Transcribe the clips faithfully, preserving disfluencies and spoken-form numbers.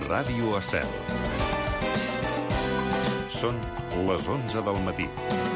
Ràdio Estel. Són les onze del matí.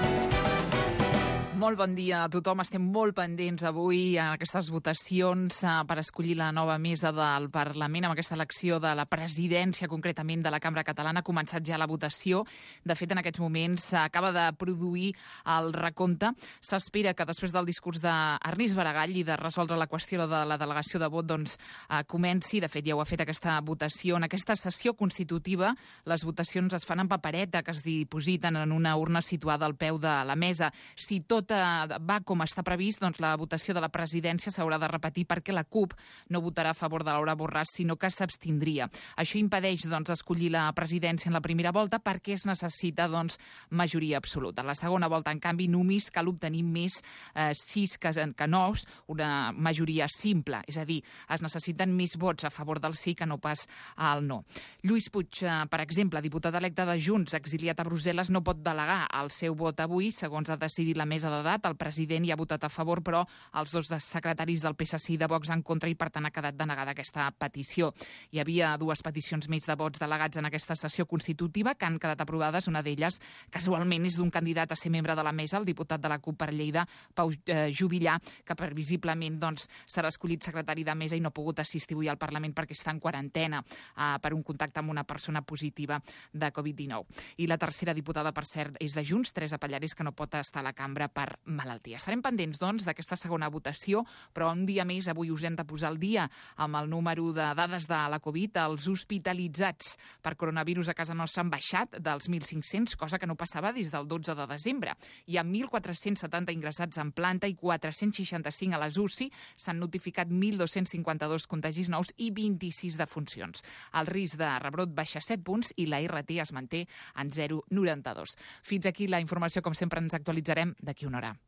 Molt bon dia a tothom. Estem molt pendents avui en aquestes votacions per escollir la nova mesa del Parlament, amb aquesta elecció de la presidència, concretament de la Cambra Catalana. Ha començat ja la votació. De fet, en aquests moments s'acaba de produir el recompte. S'espera que després del discurs d'Ernest Baragall i de resoldre la qüestió de la delegació de vot, doncs eh, comenci. De fet, ja ho ha fet aquesta votació. En aquesta sessió constitutiva, les votacions es fan en papereta, que es dipositen en una urna situada al peu de la mesa. Si tot va com està previst, doncs la votació de la presidència s'haurà de repetir perquè la CUP no votarà a favor de Laura Borràs, sinó que s'abstindria. Això impedeix doncs, escollir la presidència en la primera volta perquè es necessita doncs, majoria absoluta. En la segona volta, en canvi, només cal obtenir més eh, sis que, que nous, una majoria simple. És a dir, es necessiten més vots a favor del sí que no pas al no. Lluís Puig, eh, per exemple, diputat electe de Junts, exiliat a Brussel·les, no pot delegar el seu vot avui, segons ha decidit la mesa de el president hi ha votat a favor, però els dos secretaris del P S C i de Vox en contra i, per tant, ha quedat denegada aquesta petició. Hi havia dues peticions més de vots delegats en aquesta sessió constitutiva que han quedat aprovades. Una d'elles, casualment, és d'un candidat a ser membre de la mesa, el diputat de la CUP per Lleida, Pau eh, Juvillà, que previsiblement doncs, serà escollit secretari de mesa i no ha pogut assistir avui al Parlament perquè està en quarantena eh, per un contacte amb una persona positiva de covid dinou. I la tercera diputada, per cert, és de Junts, Teresa Pallarès, que no pot estar a la cambra per malaltia. Estarem pendents, doncs, d'aquesta segona votació, però un dia més avui us hem de posar al dia amb el número de dades de la Covid. Els hospitalitzats per coronavirus a casa nostra han baixat dels mil cinc-cents, cosa que no passava des del dotze de desembre. Hi ha mil quatre-cents setanta ingressats en planta i quatre-cents seixanta-cinc a les U C I. S'han notificat mil dos-cents cinquanta-dos contagis nous i vint-i-sis defuncions. El risc de rebrot baixa set punts i la R T es manté en zero coma noranta-dos. Fins aquí la informació. Com sempre, ens actualitzarem d'aquí una hora.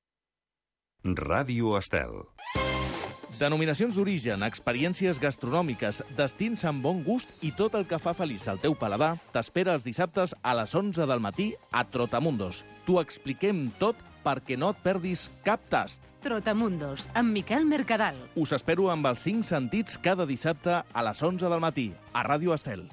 Ràdio Estel. Denominacions d'origen, experiències gastronòmiques, destins amb bon gust i tot el que fa feliç al teu paladar t'espera els dissabtes a les onze del matí a Trotamundos. T'ho expliquem tot perquè no et perdis cap tast. Trotamundos, amb Miquel Mercadal. Us espero amb els cinc sentits cada dissabte a les onze del matí a Ràdio Estel.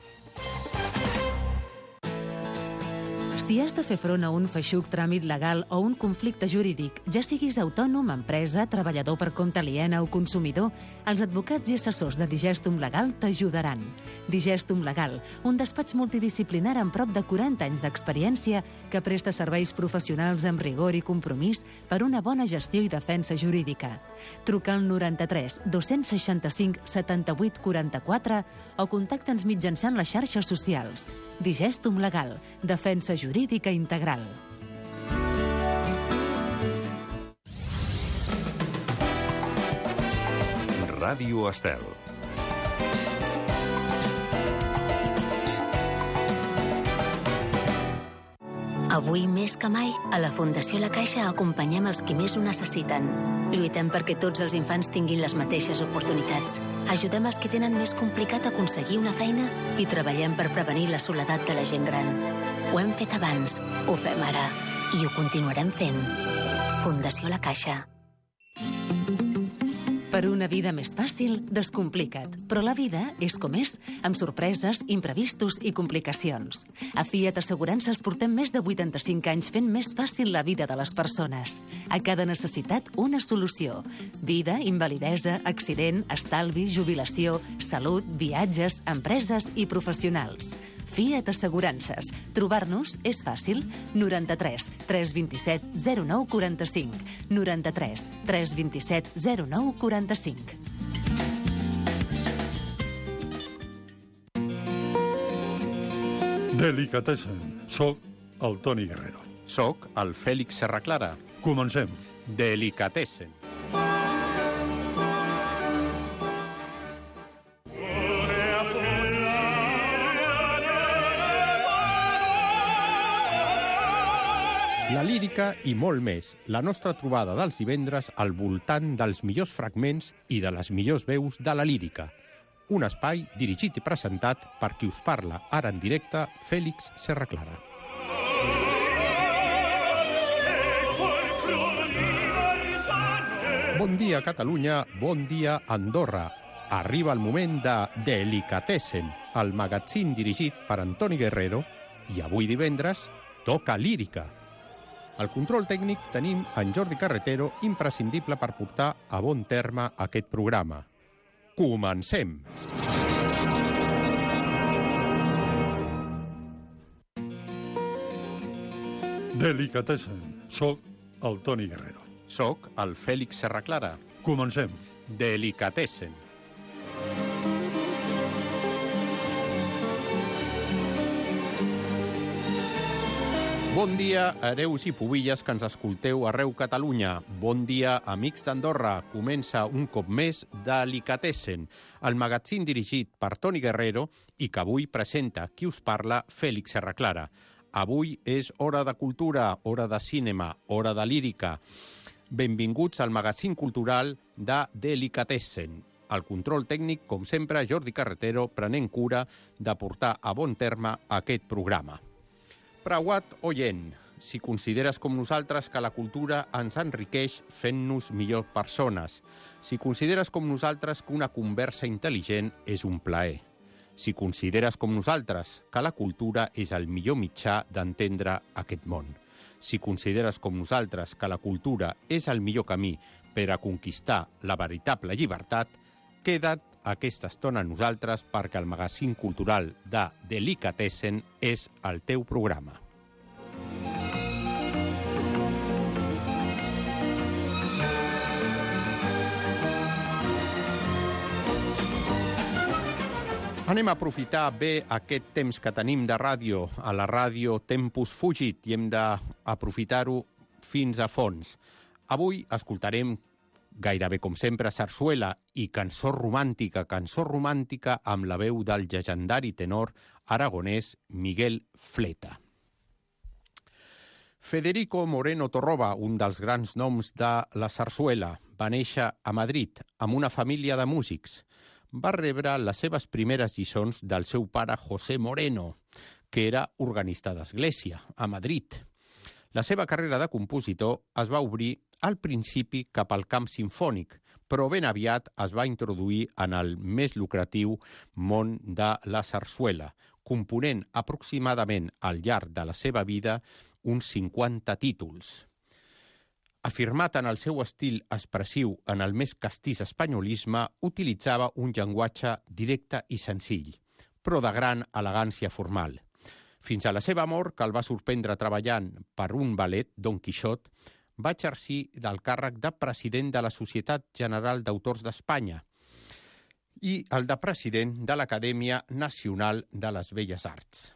Si has de fer front a un feixuc tràmit legal o un conflicte jurídic, ja siguis autònom, empresa, treballador per compte aliena o consumidor, els advocats i assessors de Digestum Legal t'ajudaran. Digestum Legal, un despatx multidisciplinar amb prop de quaranta anys d'experiència que presta serveis professionals amb rigor i compromís per una bona gestió i defensa jurídica. Truca al noranta-tres dos-cents seixanta-cinc setanta-vuit quaranta-quatre o contacta'ns mitjançant les xarxes socials. Digestum Legal, defensa jurídica integral. Ràdio Estel. Avui, més que mai, a la Fundació La Caixa acompanyem els qui més ho necessiten. Lluitem perquè tots els infants tinguin les mateixes oportunitats. Ajudem els que tenen més complicat aconseguir una feina i treballem per prevenir la soledat de la gent gran. Ho hem fet abans, ho fem ara i ho continuarem fent. Fundació La Caixa. Per una vida més fàcil, descomplica't. Però la vida és com és, amb sorpreses, imprevistos i complicacions. A Fiat Assegurances portem més de vuitanta-cinc anys fent més fàcil la vida de les persones. A cada necessitat, una solució. Vida, invalidesa, accident, estalvi, jubilació, salut, viatges, empreses i professionals. Fiat Assegurances. Trobar-nos és fàcil. noranta-tres tres vint-i-set zero nou quaranta-cinc. noranta-tres tres vint-i-set zero nou quaranta-cinc. Delicatessen. Soc el Toni Guerrero. Soc el Fèlix Serraclara. Comencem. Delicatessen. La lírica i molt més. La nostra trobada dels divendres al voltant dels millors fragments i de les millors veus de la lírica. Un espai dirigit i presentat per qui us parla ara en directe, Fèlix Serraclara. Bon dia, Catalunya, bon dia, Andorra. Arriba el moment de Delicatessen, el magazín dirigit per Antoni Guerrero, i avui divendres toca lírica. Al control tècnic tenim en Jordi Carretero, imprescindible per portar a bon terme aquest programa. Comencem! Delicatessen. Soc el Toni Guerrero. Soc el Fèlix Serraclara. Comencem. Delicatessen. Bon dia, hereus i pubilles que ens escolteu arreu Catalunya. Bon dia, amics d'Andorra. Comença un cop més Delicatessen, el magazín dirigit per Toni Guerrero i que avui presenta qui us parla, Fèlix Serraclara. Avui és hora de cultura, hora de cinema, hora de lírica. Benvinguts al magazín cultural de Delicatessen. Al control tècnic, com sempre, Jordi Carretero, prenent cura de portar a bon terme aquest programa. Preuat oient, si consideres com nosaltres que la cultura ens enriqueix fent-nos millors persones, si consideres com nosaltres que una conversa intel·ligent és un plaer, si consideres com nosaltres que la cultura és el millor mitjà d'entendre aquest món, si consideres com nosaltres que la cultura és el millor camí per a conquistar la veritable llibertat, queda't aquesta estona a nosaltres perquè el magazín cultural de Delicatessen és el teu programa. Anem a aprofitar bé aquest temps que tenim de ràdio. A la ràdio Tempus Fugit i hem d'aprofitar-ho fins a fons. Avui escoltarem gairebé com sempre sarsuela i cançó romàntica, cançó romàntica amb la veu del llegendari tenor aragonès Miguel Fleta. Federico Moreno Torroba, un dels grans noms de la sarsuela, va néixer a Madrid amb una família de músics. Va rebre les seves primeres lliçons del seu pare José Moreno, que era organista d'església, a Madrid. La seva carrera de compositor es va obrir al principi cap al camp simfònic, però ben aviat es va introduir en el més lucratiu món de la sarsuela, component aproximadament al llarg de la seva vida uns cinquanta títols. Afirmat en el seu estil expressiu en el més castís espanyolisme, utilitzava un llenguatge directe i senzill, però de gran elegància formal. Fins a la seva mort, que el va sorprendre treballant per un ballet, Don Quixot, va exercir del càrrec de president de la Societat General d'Autors d'Espanya i el de president de l'Acadèmia Nacional de les Belles Arts.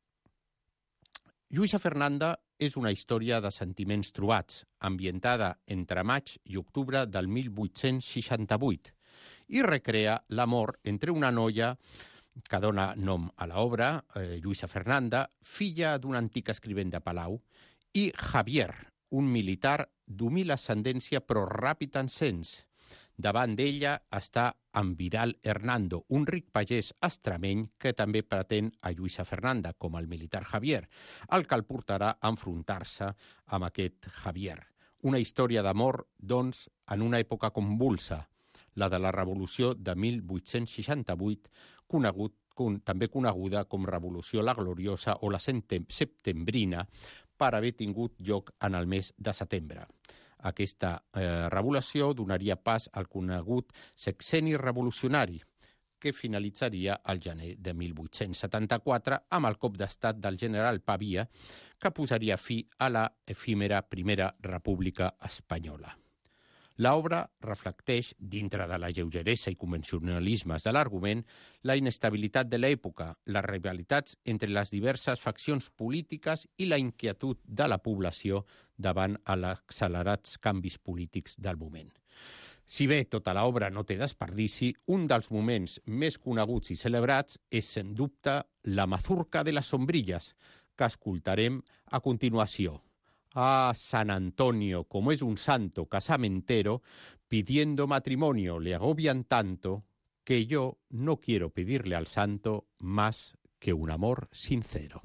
Lluïsa Fernanda és una història de sentiments trobats, ambientada entre maig i octubre del mil vuit-cents seixanta-vuit, i recrea l'amor entre una noia que dona nom a l'obra, eh, Lluïsa Fernanda, filla d'un antic escrivent de Palau, i Javier, un militar d'humil ascendència però ràpid en sens. Davant d'ella està en Vidal Hernando, un ric pagès extremeny que també pretén a Lluïsa Fernanda, com el militar Javier, el que el portarà a enfrontar-se amb aquest Javier. Una història d'amor, doncs, en una època convulsa, la de la Revolució de mil vuit-cents seixanta-vuit, conegut, con, també coneguda com Revolució la Gloriosa o la Septembrina, per haver tingut lloc en el mes de setembre. Aquesta eh, revolució donaria pas al conegut sexenni revolucionari, que finalitzaria al gener de mil vuit-cents setanta-quatre amb el cop d'estat del general Pavia, que posaria fi a la efímera Primera República Espanyola. L'obra reflecteix, dintre de la lleugeresa i convencionalismes de l'argument, la inestabilitat de l'època, les rivalitats entre les diverses faccions polítiques i la inquietud de la població davant els accelerats canvis polítics del moment. Si bé tota l'obra no té desperdici, un dels moments més coneguts i celebrats és, sens dubte, la mazurca de les sombrilles, que escoltarem a continuació. Ah, San Antonio, como es un santo casamentero, pidiendo matrimonio le agobian tanto, que yo no quiero pedirle al santo más que un amor sincero.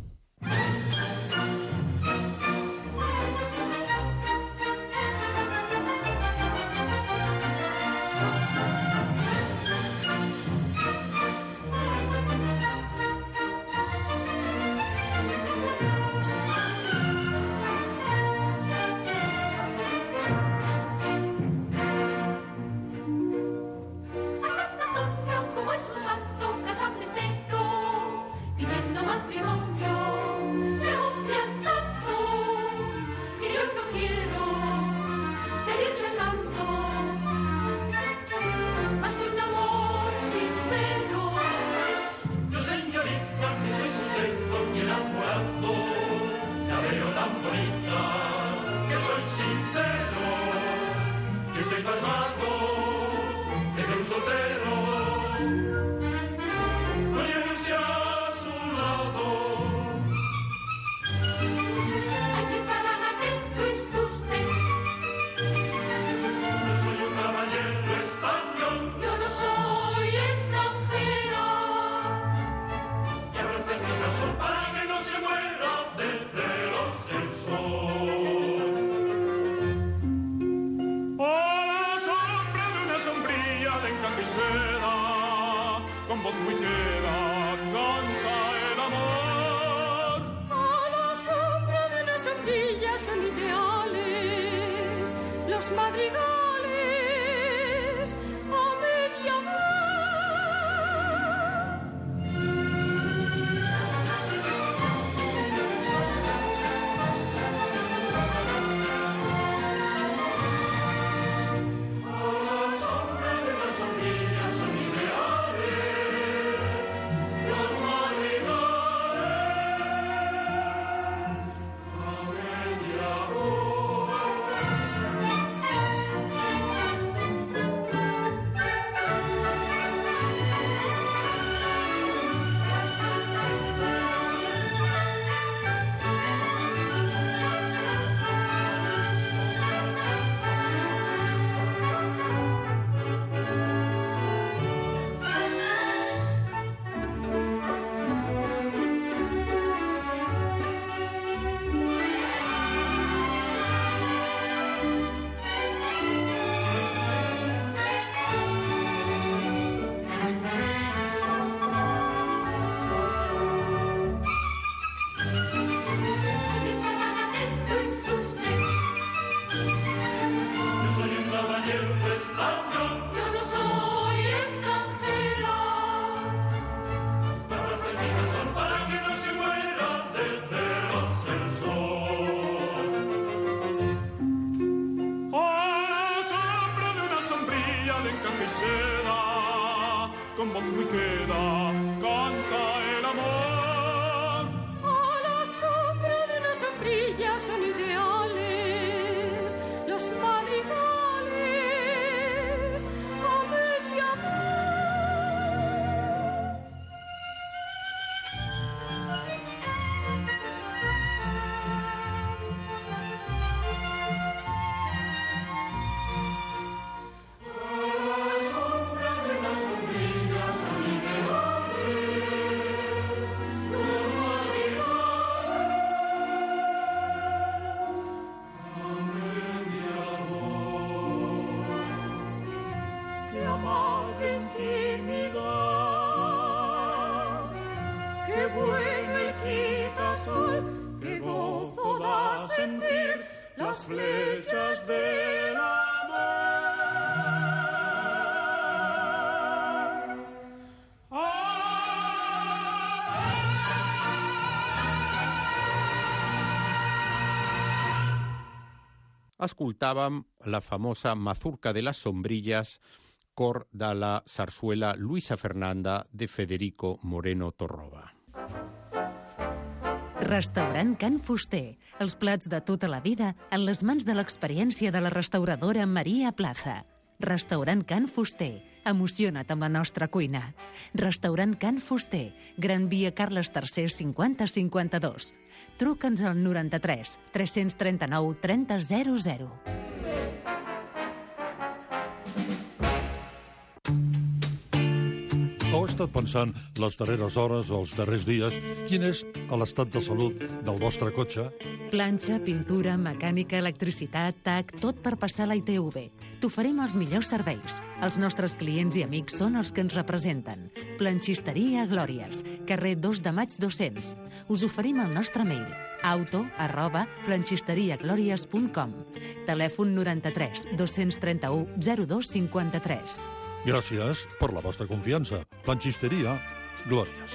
soltero. No lleve usted a su lado. Hay que estar atento y usted. Yo soy un caballero español. Yo no soy extranjera. Y abra usted el caso para que no se muera de celos el sol. A la sombra de una sombrilla de encandicera, con voz muy queda, canta el amor. A la sombra de una sombrilla son ideales los madrigales a media voz. A la sombra de una sombrilla son ideales los madrigales a media voz. Yo soy un caballero español. Yo no soy extranjera. Abra usted el caso para que no se muera de celos el sol. A la sombra de una sombrilla de encandicera, con voz muy queda, canta el amor. A la sombra de una sombrilla son ideales los madrigales a media voz. La sombra de una sombrilla son ideales los madrigales a media voz. Qué amable intimidad, qué bueno el quitasol, qué gozo da sentir las flechas del amor. Escoltàvem la famosa Mazurca de les Sombrilles, cor de la sarsuela Luisa Fernanda de Federico Moreno Torroba. Restaurant Can Fuster. Els plats de tota la vida en les mans de l'experiència de la restauradora Maria Plaza. Restaurant Can Fuster. Emociona't amb la nostra cuina. Restaurant Can Fuster. Gran Via Carles tercer cinquanta cinquanta-dos. Truca'ns al noranta-tres tres-cents trenta-nou trenta zero zero. Heu estat pensant les darreres hores o els darrers dies quin és l'estat de salut del vostre cotxe? Planxa, pintura, mecànica, electricitat, tac, tot per passar la I T V. T'oferim els millors serveis. Els nostres clients i amics són els que ens representen. Planxisteria Glòries, carrer dos de maig dos-cents. Us oferim el nostre mail, auto arroba planxisteriaglòries punt com. Telèfon noranta-tres dos-cents trenta-u zero dos cinquanta-tres. Gràcies per la vostra confiança. Planxisteria Glòries.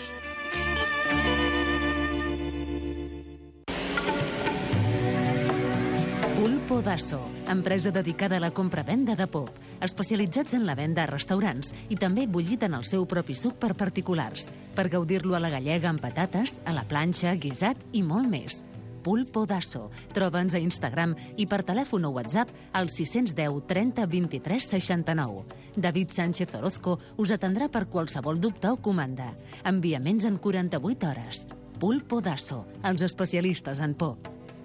Pulpo Dasso, empresa dedicada a la compra-venda de pop, especialitzats en la venda a restaurants i també bullit en el seu propi suc per particulars, per gaudir-lo a la gallega amb patates, a la planxa, guisat i molt més. Pulpo Dasso. Troba'ns a Instagram i per telèfon o WhatsApp al sis cents deu trenta vint-i-tres seixanta-nou. David Sánchez Orozco us atendrà per qualsevol dubte o comanda. Enviaments en quaranta-vuit hores. Pulpo Dasso, els especialistes en por.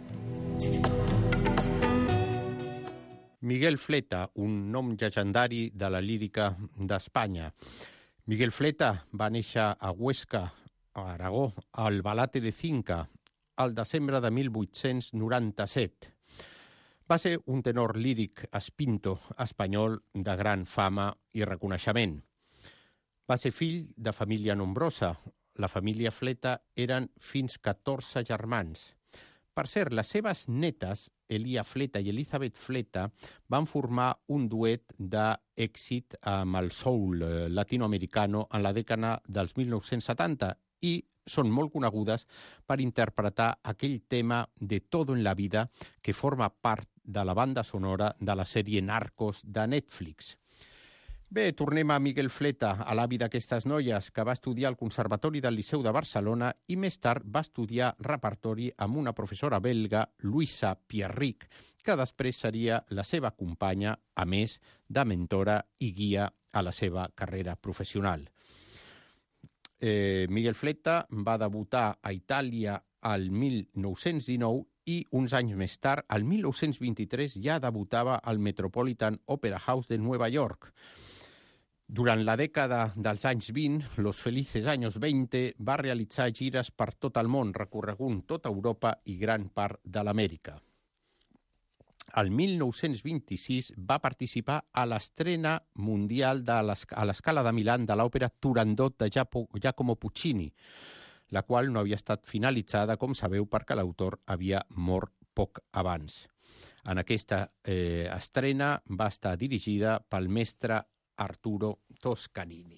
Miguel Fleta, un nom llegendari de la lírica d'Espanya. Miguel Fleta va néixer a Huesca, a Aragó, al Balate de Cinca, al desembre de mil vuit-cents noranta-set. Va ser un tenor líric espinto espanyol de gran fama i reconeixement. Va ser fill de família nombrosa. La família Fleta eren fins catorze germans. Per cert, les seves netes, Elia Fleta i Elizabeth Fleta, van formar un duet d'èxit amb el soul latinoamericano en la dècada dels mil nou-cents setanta i són molt conegudes per interpretar aquell tema de Todo en la vida que forma part de la banda sonora de la sèrie Narcos de Netflix. Bé, tornem a Miguel Fleta, a l'avi d'aquestes noies, que va estudiar al Conservatori del Liceu de Barcelona i més tard va estudiar repertori amb una professora belga, Luisa Pierric, que després seria la seva companya, a més de mentora i guia a la seva carrera professional. Eh, Miguel Fleta va debutar a Itàlia al mil nou-cents dinou i uns anys més tard, al mil nou-cents vint-i-tres, ja debutava al Metropolitan Opera House de Nova York. Durant la dècada dels anys vint, los felices años veinte, va realitzar gires per tot el món, recorregunt tota Europa i gran part de l'Amèrica. Al mil nou-cents vint-i-sis va participar a l'estrena mundial de a l'Escala de Milà de l'òpera Turandot de Giacomo Puccini, la qual no havia estat finalitzada, com sabeu, perquè l'autor havia mort poc abans. En aquesta eh, estrena va estar dirigida pel mestre Arturo Toscanini.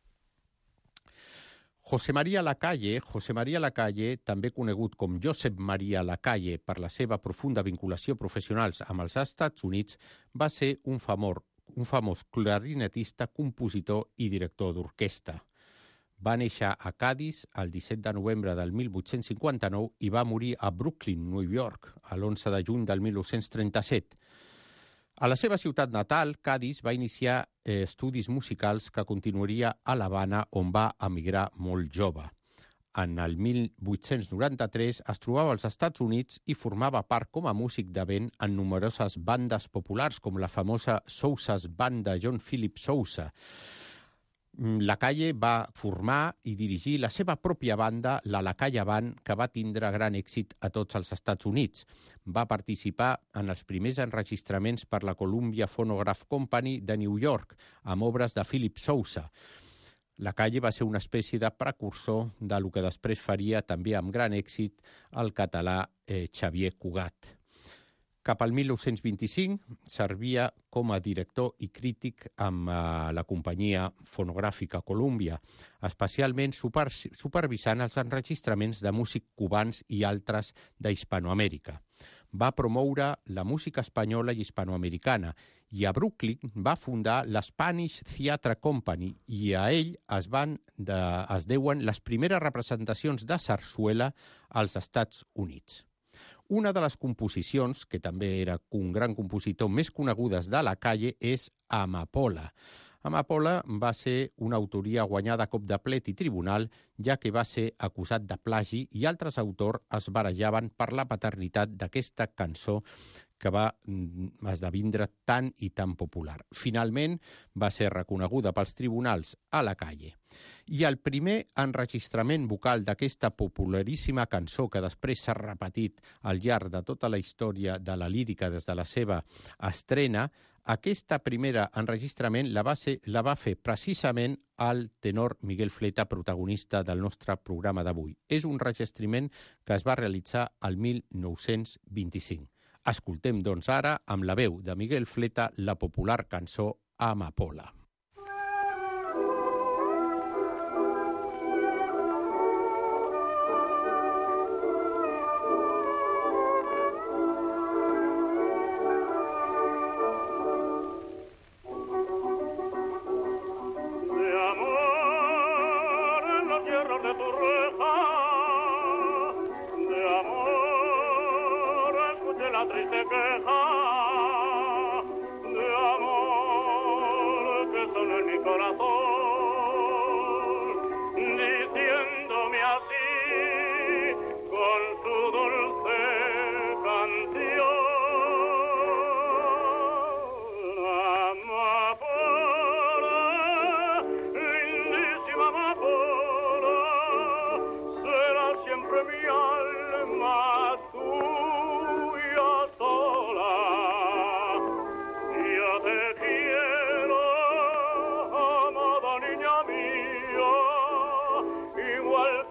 José María Lacalle, José María Lacalle, també conegut com Josep Maria Lacalle per la seva profunda vinculació professional amb els Estats Units, va ser un famós, un famós clarinetista, compositor i director d'orquestra. Va néixer a Cadis el disset de novembre del mil vuit-cents cinquanta-nou i va morir a Brooklyn, New York, l'onze de juny del mil nou-cents trenta-set. A la seva ciutat natal, Cadis, va iniciar eh, estudis musicals que continuaria a l'Havana, on va emigrar molt jove. En el mil vuit-cents noranta-tres es trobava als Estats Units i formava part com a músic de vent en numeroses bandes populars, com la famosa Sousa's Band de John Philip Sousa. Lacalle va formar i dirigir la seva pròpia banda, la Lacalle Band, que va tindre gran èxit a tots els Estats Units. Va participar en els primers enregistraments per la Columbia Phonograph Company de New York, amb obres de Philip Sousa. Lacalle va ser una espècie de precursor de lo que després faria també amb gran èxit el català eh, Xavier Cugat. Cap al mil nou-cents vint-i-cinc servia com a director i crític amb eh, la companyia fonogràfica Columbia, especialment super, supervisant els enregistraments de músics cubans i altres d'Hispanoamèrica. Va promoure la música espanyola i hispanoamericana i a Brooklyn va fundar l'Spanish Theatre Company i a ell es, van de, es deuen les primeres representacions de sarsuela als Estats Units. Una de les composicions, que també era un gran compositor més conegudes de Lacalle, és Amapola. Amapola va ser una autoria guanyada a cop de plet i tribunal, ja que va ser acusat de plagi i altres autors es barajaven per la paternitat d'aquesta cançó que va esdevindre tan i tan popular. Finalment, va ser reconeguda pels tribunals a Lacalle. I el primer enregistrament vocal d'aquesta popularíssima cançó, que després s'ha repetit al llarg de tota la història de la lírica des de la seva estrena, aquesta primera enregistrament la va, ser, la va fer precisament el tenor Miguel Fleta, protagonista del nostre programa d'avui. És un enregistrament que es va realitzar el mil nou-cents vint-i-cinc. Escoltem, doncs, ara, amb la veu de Miguel Fleta, la popular cançó Amapola. De amor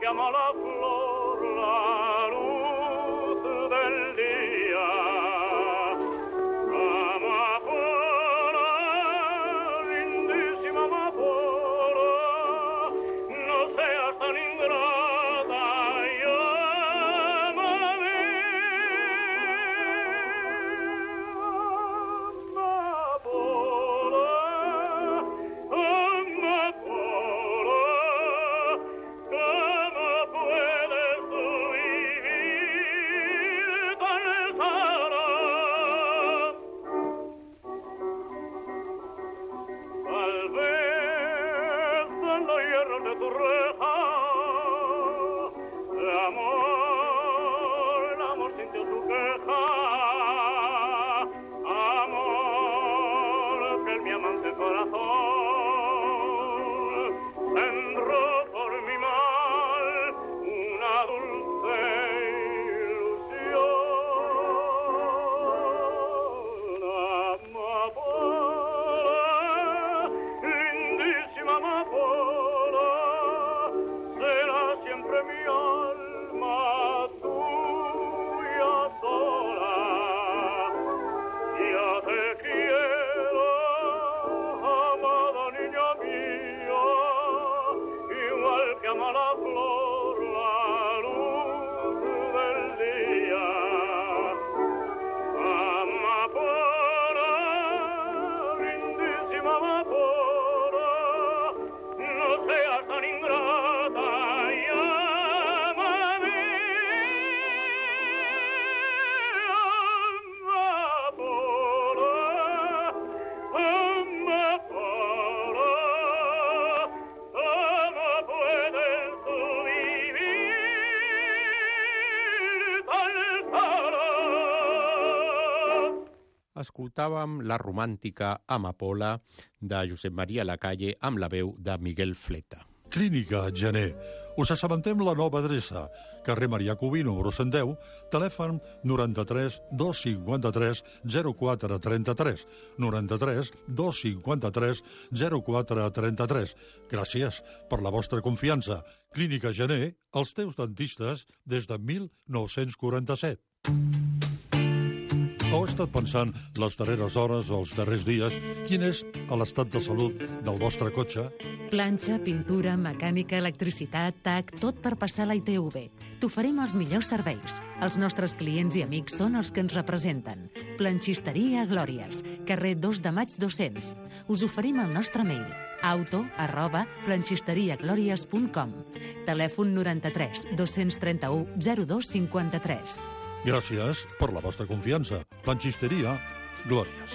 llama la flor la luz del día. Amapola, lindísima amapola, no seas tan ingrata, llámame. Amapola, amapola, ¿cómo puedes tú vivir tan sola? Tal vez en los hierros de tu reja, el amor, el amor sintió tu queja. Amor, que el mi amante corazón entró por mi mal una dulce ilusión. Amapola, lindísima amapola, será siempre mi alma tuya sola. Ya te quiero, amada niña mía, igual que ama la flor la luz del día. Amapola, lindísima amapola, no seas tan ingrata, llámame. Amapola, amapola, ¿cómo puedes tú vivir tan sola? Escoltàvem la romàntica Amapola de Josep Maria Lacalle amb la veu de Miguel Fleta. Clínica Gener. Us assabentem la nova adreça. Carrer Marià Cubí, número cent deu, telèfon noranta-tres dos cinquanta-tres zero quatre trenta-tres, noranta-tres dos cinquanta-tres zero quatre trenta-tres. Gràcies per la vostra confiança. Clínica Gener, els teus dentistes des de mil nou-cents quaranta-set. Heu estat pensant les darreres hores o els darrers dies quin és l'estat de salut del vostre cotxe? Planxa, pintura, mecànica, electricitat, tac, tot per passar la I T V. T'oferim els millors serveis. Els nostres clients i amics són els que ens representen. Planxisteria Glòries, carrer dos de maig dos-cents. Us oferim el nostre mail, auto arroba planxisteriaglòries punt com. Telèfon noranta-tres dos-cents trenta-u zero dos cinquanta-tres. Gràcies per la vostra confiança. Planxisteria Glòries.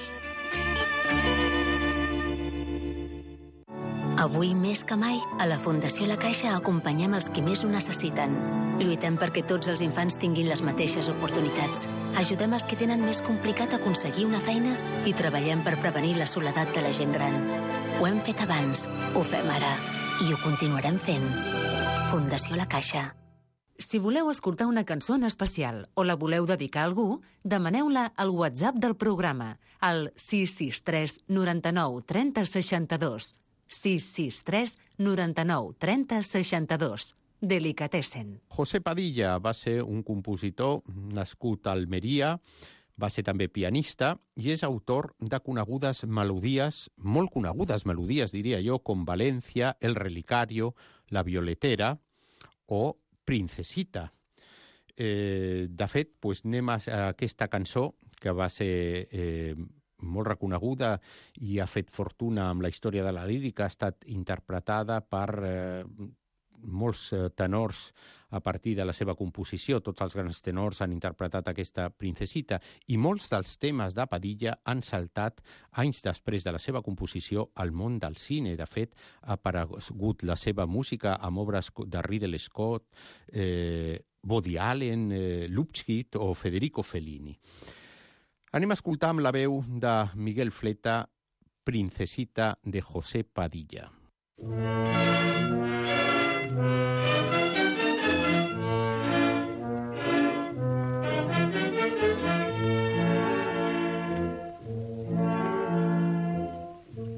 Avui més que mai, a la Fundació La Caixa acompanyem els qui més ho necessiten. Lluitem perquè tots els infants tinguin les mateixes oportunitats. Ajudem els que tenen més complicat aconseguir una feina i treballem per prevenir la soledat de la gent gran. Ho hem fet abans, ho fem ara i ho continuarem fent. Fundació La Caixa. Si voleu escoltar una cançó en especial o la voleu dedicar a algú, demaneu-la al WhatsApp del programa, al sis sis tres noranta-nou trenta seixanta-dos. sis sis tres noranta-nou trenta seixanta-dos. Delicatessen. José Padilla va ser un compositor nascut a Almeria, va ser també pianista i és autor de conegudes melodies, molt conegudes melodies, diria jo, com València, El Relicario, La Violetera o Princesita. Eh, de fet, doncs anem a aquesta cançó que va ser eh, molt reconeguda i ha fet fortuna amb la història de la lírica, ha estat interpretada per eh, molts tenors a partir de la seva composició. Tots els grans tenors han interpretat aquesta Princesita i molts dels temes de Padilla han saltat anys després de la seva composició al món del cine. De fet, ha aparegut la seva música amb obres de Ridley Scott, eh, Woody Allen, eh, Lubitsch o Federico Fellini. Anem a escoltar amb la veu de Miguel Fleta Princesita de José Padilla.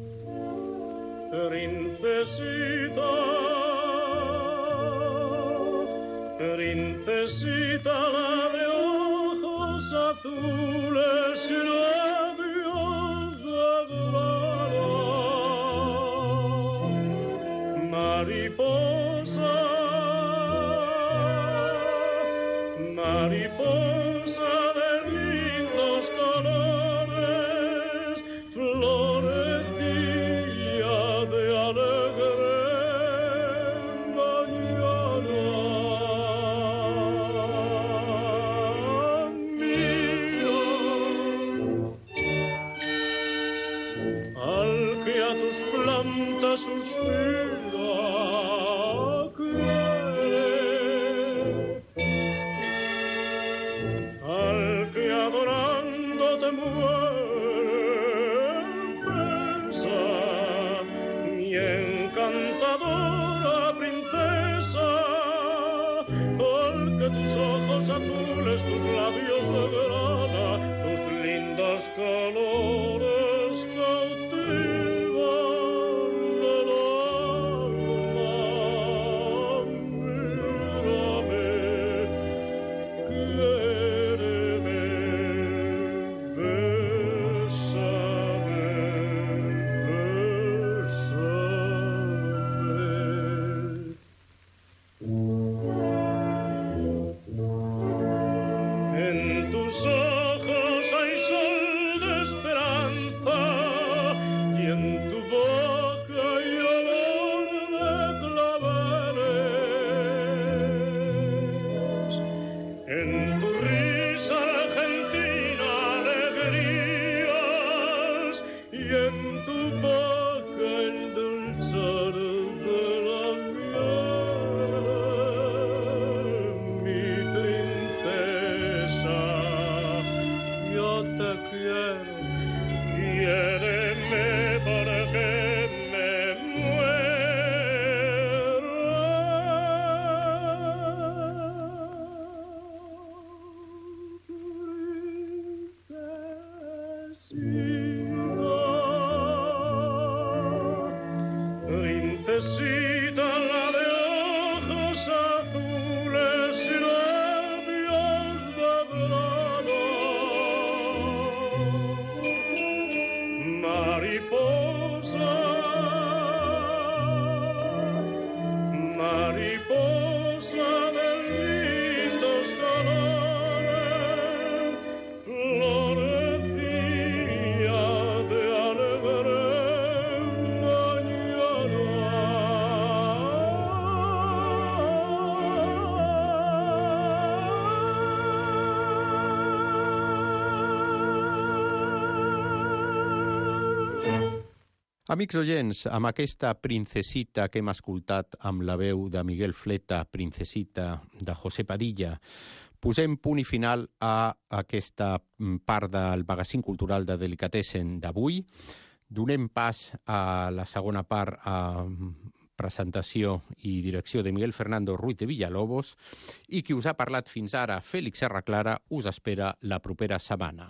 Princesita, princesita la de ojos azules y labios de grana, mariposa, mariposa de lindos colores, florecilla de alegre mañana. Mira, al que a tus plantas suspira, quiere, al que adorándote muere, pensa, mi encantadora princesa, al que tus ojos azules, tus labios de grana, tus lindos colores cautivan el alma. Mírame, quiéreme, bésame, bésame. En tus ojos hay sol de esperanza y en tu boca hay olor de claveles. En tu risa argentina alegrías y en tu boca el dulzor de la miel. Mi princesa, yo te quiero, quiéreme porque me muero. Princesita, la de ojos azules y labios de grana, mariposa, mariposa de lindos colores, florecilla de alegre Amics oients, amb aquesta princesita que hem escoltat amb la veu de Miguel Fleta, princesita de José Padilla, posem punt i final a aquesta part del magazín cultural de Delicatessen d'avui. Donem pas a la segona part, a presentació i direcció de Miguel Fernando Ruiz de Villalobos, i qui us ha parlat fins ara, Fèlix Serraclara, us espera la propera setmana.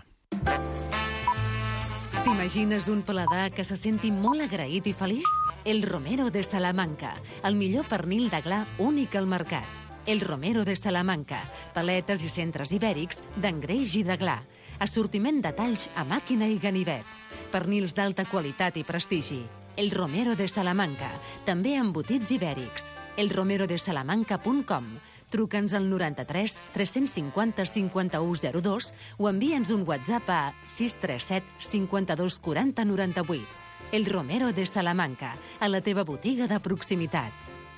T'imagines un paladar que se senti molt agraït i feliç? El Romero de Salamanca, el millor pernil de gla únic al mercat. El Romero de Salamanca, paletes i centres ibèrics d'engreix i de gla. Assortiment de talls a màquina i ganivet. Pernils d'alta qualitat i prestigi. El Romero de Salamanca, també embotits ibèrics. el romero de salamanca punt com. Truca'ns al noranta-tres tres-cents cinquanta cinquanta-u zero dos o envia'ns un WhatsApp a sis tres set cinquanta-dos quaranta noranta-vuit. El Romero de Salamanca, a la teva botiga de proximitat.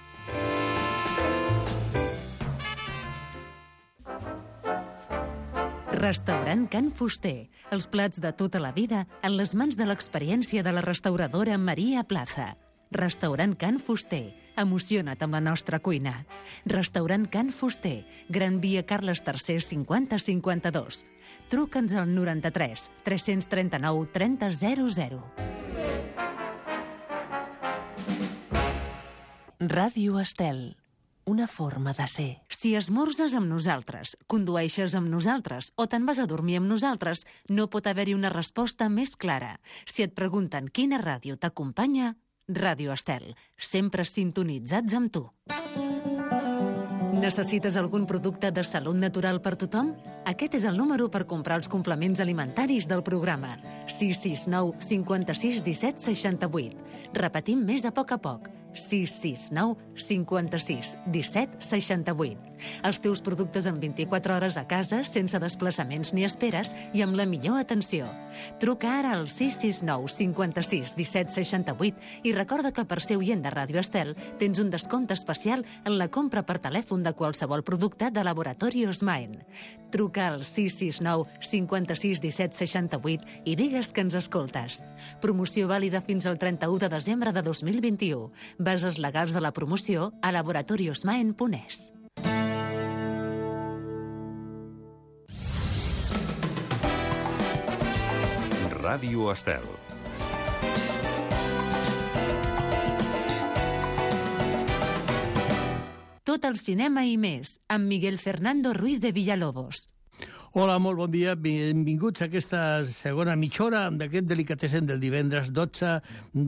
Restaurant Can Fuster. Els plats de tota la vida en les mans de l'experiència de la restauradora Maria Plaza. Restaurant Can Fuster. Emociona't amb la nostra cuina. Restaurant Can Fuster. Gran Via Carles tercer cinquanta cinquanta-dos. Truca'ns al noranta-tres tres-cents trenta-nou trenta zero zero. Ràdio Estel. Una forma de ser. Si esmorzes amb nosaltres, condueixes amb nosaltres o te'n vas a dormir amb nosaltres, no pot haver-hi una resposta més clara. Si et pregunten quina ràdio t'acompanya, Ràdio Estel, sempre sintonitzats amb tu. Necessites algun producte de salut natural per tothom? Aquest és el número per comprar els complements alimentaris del programa. sis sis nou cinquanta-sis disset seixanta-vuit. Repetim més a poc a poc. sis sis nou cinquanta-sis disset seixanta-vuit. Els teus productes en vint-i-quatre hores a casa, sense desplaçaments ni esperes i amb la millor atenció. Truca ara al sis sis nou cinquanta-sis disset seixanta-vuit i recorda que per ser oient de Ràdio Estel tens un descompte especial en la compra per telèfon de qualsevol producte de Laboratorios Maen. Truca al sis sis nou cinquanta-sis disset seixanta-vuit i digues que ens escoltes. Promoció vàlida fins al trenta-u de desembre de dos mil vint-i-u. Bases legals de la promoció a laboratoriosmaen punt es. Ràdio Estel. Tot el cinema i més, amb Miguel Fernando Ruiz de Villalobos. Hola, molt bon dia. Benvinguts a aquesta segona mitja hora d'aquest delicatessen del divendres dotze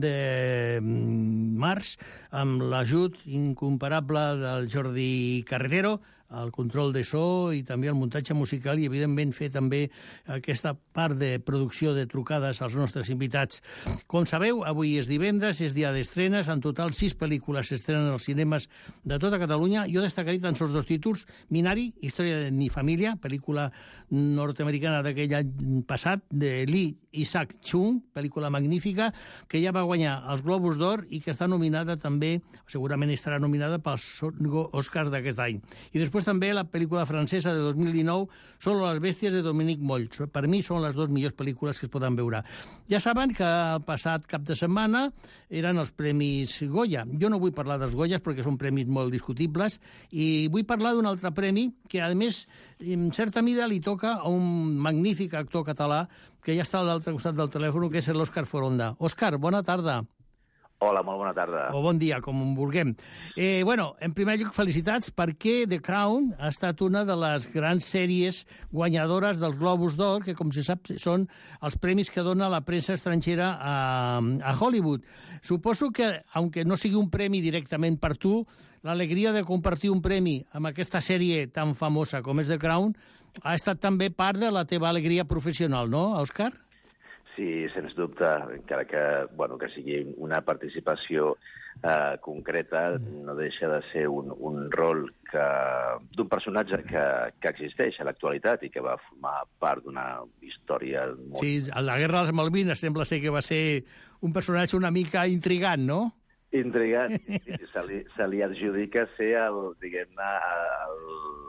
de març, amb l'ajut incomparable del Jordi Carretero, el control de so i també el muntatge musical i, evidentment, fer també aquesta part de producció de trucades als nostres invitats. Com sabeu, avui és divendres, és dia d'estrenes. En total, sis pel·lícules s'estrenen als cinemes de tota Catalunya. Jo destacaré tan sols dos títols. Minari, Història de mi família, pel·lícula nord-americana d'aquell any passat, de Lee Isaac Chung, pel·lícula magnífica, que ja va guanyar els Globus d'Or i que està nominada també, segurament estarà nominada pels Oscars d'aquest any. I després també la pel·lícula francesa de dos mil dinou, Solo las bestias, de Dominique Moll. Per mi són les dues millors pel·lícules que es poden veure. Ja saben que el passat cap de setmana eren els Premis Goya. Jo no vull parlar dels Goyas perquè són premis molt discutibles i vull parlar d'un altre premi que, a més, en certa mida li toca a un magnífic actor català que ja està a l'altre costat del telèfon, que és l'Òscar Foronda. Òscar, bona tarda. Hola, molt bona tarda. O bon dia, com en vulguem. Eh, bueno, en primer lloc, felicitats perquè The Crown ha estat una de les grans sèries guanyadores dels Globus d'Or, que, com se sap, són els premis que dona la premsa estrangera a, a Hollywood. Suposo que, aunque no sigui un premi directament per tu, l'alegria de compartir un premi amb aquesta sèrie tan famosa com és The Crown ha estat també part de la teva alegria professional, no, Òscar? Sí, sens dubte, encara que, bueno, que sigui una participació eh, concreta, no deixa de ser un, un rol que, d'un personatge que, que existeix a l'actualitat i que va formar part d'una història molt... Sí, a la Guerra de les Malvines sembla ser que va ser un personatge una mica intrigant, no? Intrigant. Se li, se li adjudica ser el, diguem-ne, el...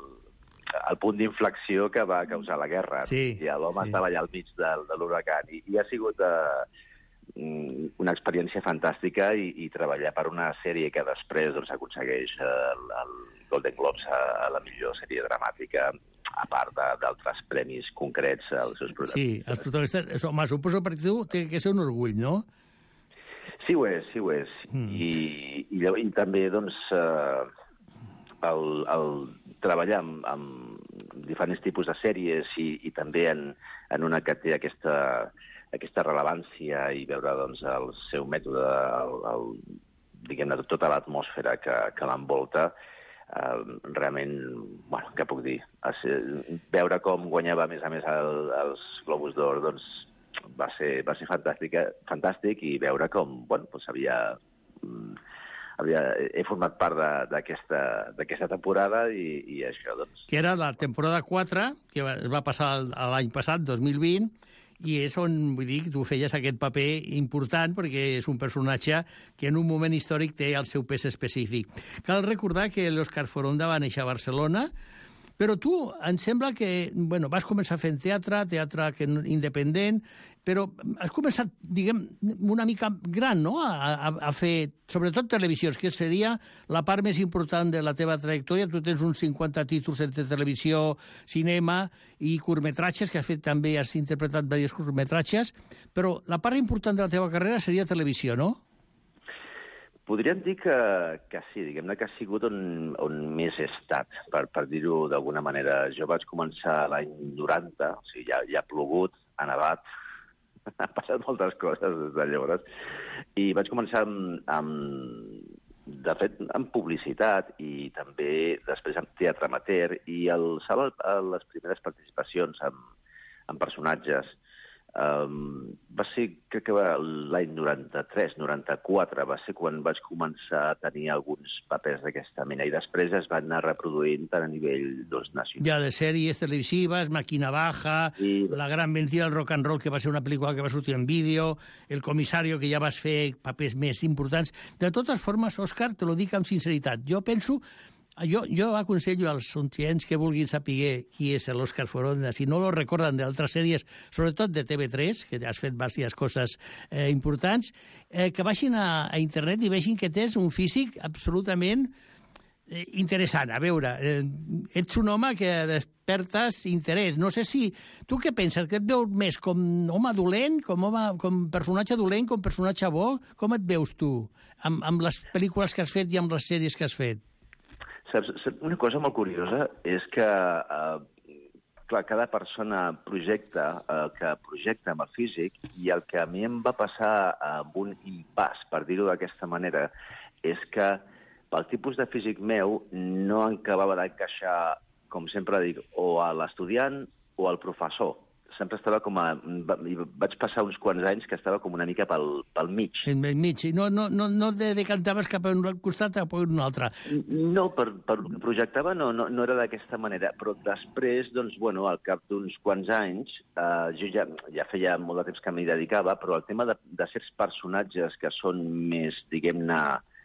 el punt d'inflexió que va causar la guerra. Sí, I l'home sí. estava allà al mig de, de l'huracan. I, I ha sigut uh, una experiència fantàstica i, i treballar per una sèrie que després doncs, aconsegueix el, el Golden Globes a, a la millor sèrie dramàtica, a part d'altres premis concrets als seus protagonistes. Sí, els protagonistes... Home, suposo per tu té que ser un orgull, no? Sí, ho és, sí ho és. Mm. I, i, i també, doncs... Uh, El, el treballar amb, amb diferents tipus de sèries i, i també en, en una que té aquesta, aquesta rellevància i veure doncs, el seu mètode, el, el, diguem-ne, tota l'atmosfera que, que l'envolta, eh, realment, bueno, què puc dir? Veure com guanyava, a més a més, el, els Globus d'Or, doncs, va ser, va ser fantàstica, fantàstic i veure com, bueno, doncs havia... Havia, he format part d'aquesta temporada i, i això, doncs... Que era la temporada quatre, que va, va passar l'any passat, dos mil vint, i és on, vull dir, tu feies aquest paper important perquè és un personatge que en un moment històric té el seu pes específic. Cal recordar que l'Òscar Foronda va néixer a Barcelona, però tu, em sembla que, bueno, vas començar fent teatre, teatre que independent, però has començat, diguem, una mica gran, no?, a, a, a fer, sobretot televisions, que seria la part més important de la teva trajectòria. Tu tens uns cinquanta títols entre televisió, cinema i curtmetratges, que has fet també, has interpretat diversos curtmetratges, però la part important de la teva carrera seria televisió, no? Podríem dir que, que sí, diguem-ne que ha sigut on, on més he estat, per, per dir-ho d'alguna manera. Jo vaig començar l'any noranta, o sigui, ja, ja ha plogut, ha nevat, han passat moltes coses des de llavors, i vaig començar amb, amb, de fet, en publicitat i també després en teatre amateur, i el Sal, les primeres participacions en, en personatges um, va ser, crec que va l'any noranta-tres noranta-quatre, va ser quan vaig començar a tenir alguns papers d'aquesta mena, i després es van anar reproduint tant a nivell doncs, nacional. Ja de sèries televisives, Máquina Baja, i... La gran vencida del rock and roll, que va ser una pel·lícula que va sortir en vídeo, El comissario, que ja vas fer papers més importants. De totes formes, Òscar, te lo dic amb sinceritat, jo penso... Jo, jo aconsello als oients que vulguin saber qui és l'Òscar Foronda, si no lo recorden d'altres sèries, sobretot de T V tres, que has fet diverses coses eh, importants, eh, que vagin a, a internet i vegin que tens un físic absolutament eh, interessant. A veure, eh, ets un home que despertes interès. No sé si... Tu què penses? Que et veus més com home dolent, com, home, com personatge dolent, com personatge bo? Com et veus tu amb, amb les pel·lícules que has fet i amb les sèries que has fet? Saps, una cosa molt curiosa és que, eh, clar, cada persona projecta el eh, que projecta amb el físic, i el que a mi em va passar amb un impàs, per dir-ho d'aquesta manera, és que pel tipus de físic meu no acabava d'encaixar, com sempre dic, o a l'estudiant o al professor. Sempre estava com a... Vaig passar uns quants anys que estava com una mica pel, pel mig. En el mig, no, no, no, no te decantaves cap a un costat o a un altre. No, per, per el que projectava no, no, no era d'aquesta manera, però després, doncs, bueno, al cap d'uns quants anys, eh, jo ja, ja feia molt de temps que m'hi dedicava, però el tema de, de certs personatges que són més, diguem-ne,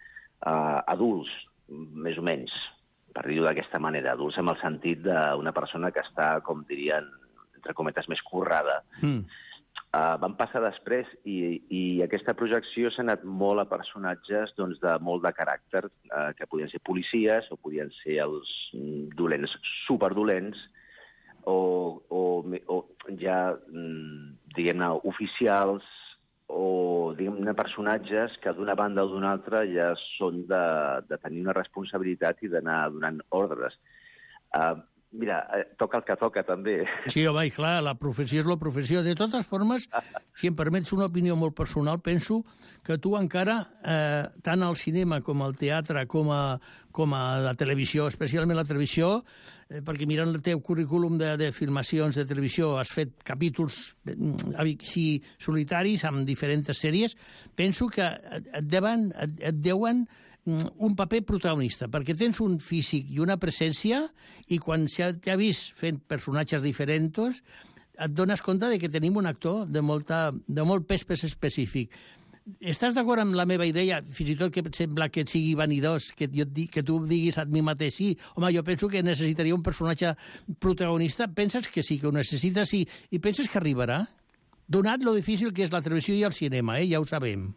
eh, adults, més o menys, per dir-ho d'aquesta manera, adults en el sentit d'una persona que està, com dirien, entre cometes, més currada. Mm. Uh, van passar després i, i aquesta projecció s'ha anat molt a personatges doncs, de molt de caràcter, uh, que podien ser policies o podien ser els dolents, superdolents, o, o, o ja, diguem-ne, oficials, o diguem-ne, personatges que d'una banda o d'una altra ja són de, de tenir una responsabilitat i d'anar donant ordres. Uh, Mira, eh, toca el que toca, també. Sí, home, i clar, la professió és la professió. De totes formes, si em permets una opinió molt personal, penso que tu encara, eh, tant al cinema com al teatre, com a, com a la televisió, especialment la televisió, eh, perquè mirant el teu currículum de, de filmacions de televisió has fet capítols eh, sí, solitaris amb diferents sèries, penso que et, et, deuen, et, et deuen un paper protagonista, perquè tens un físic i una presència, i quan t'ha vist fent personatges diferents, et dones compte de que tenim un actor de, molta, de molt pes, pes específic. Estàs d'acord amb la meva idea, fins i tot que et sembla que et sigui vanidós, que, jo et dic, que tu diguis a mi mateix, sí, home, jo penso que necessitaria un personatge protagonista, penses que sí, que ho necessites, sí, i penses que arribarà? Donat lo difícil que és la televisió i el cinema, eh? Ja ho sabem.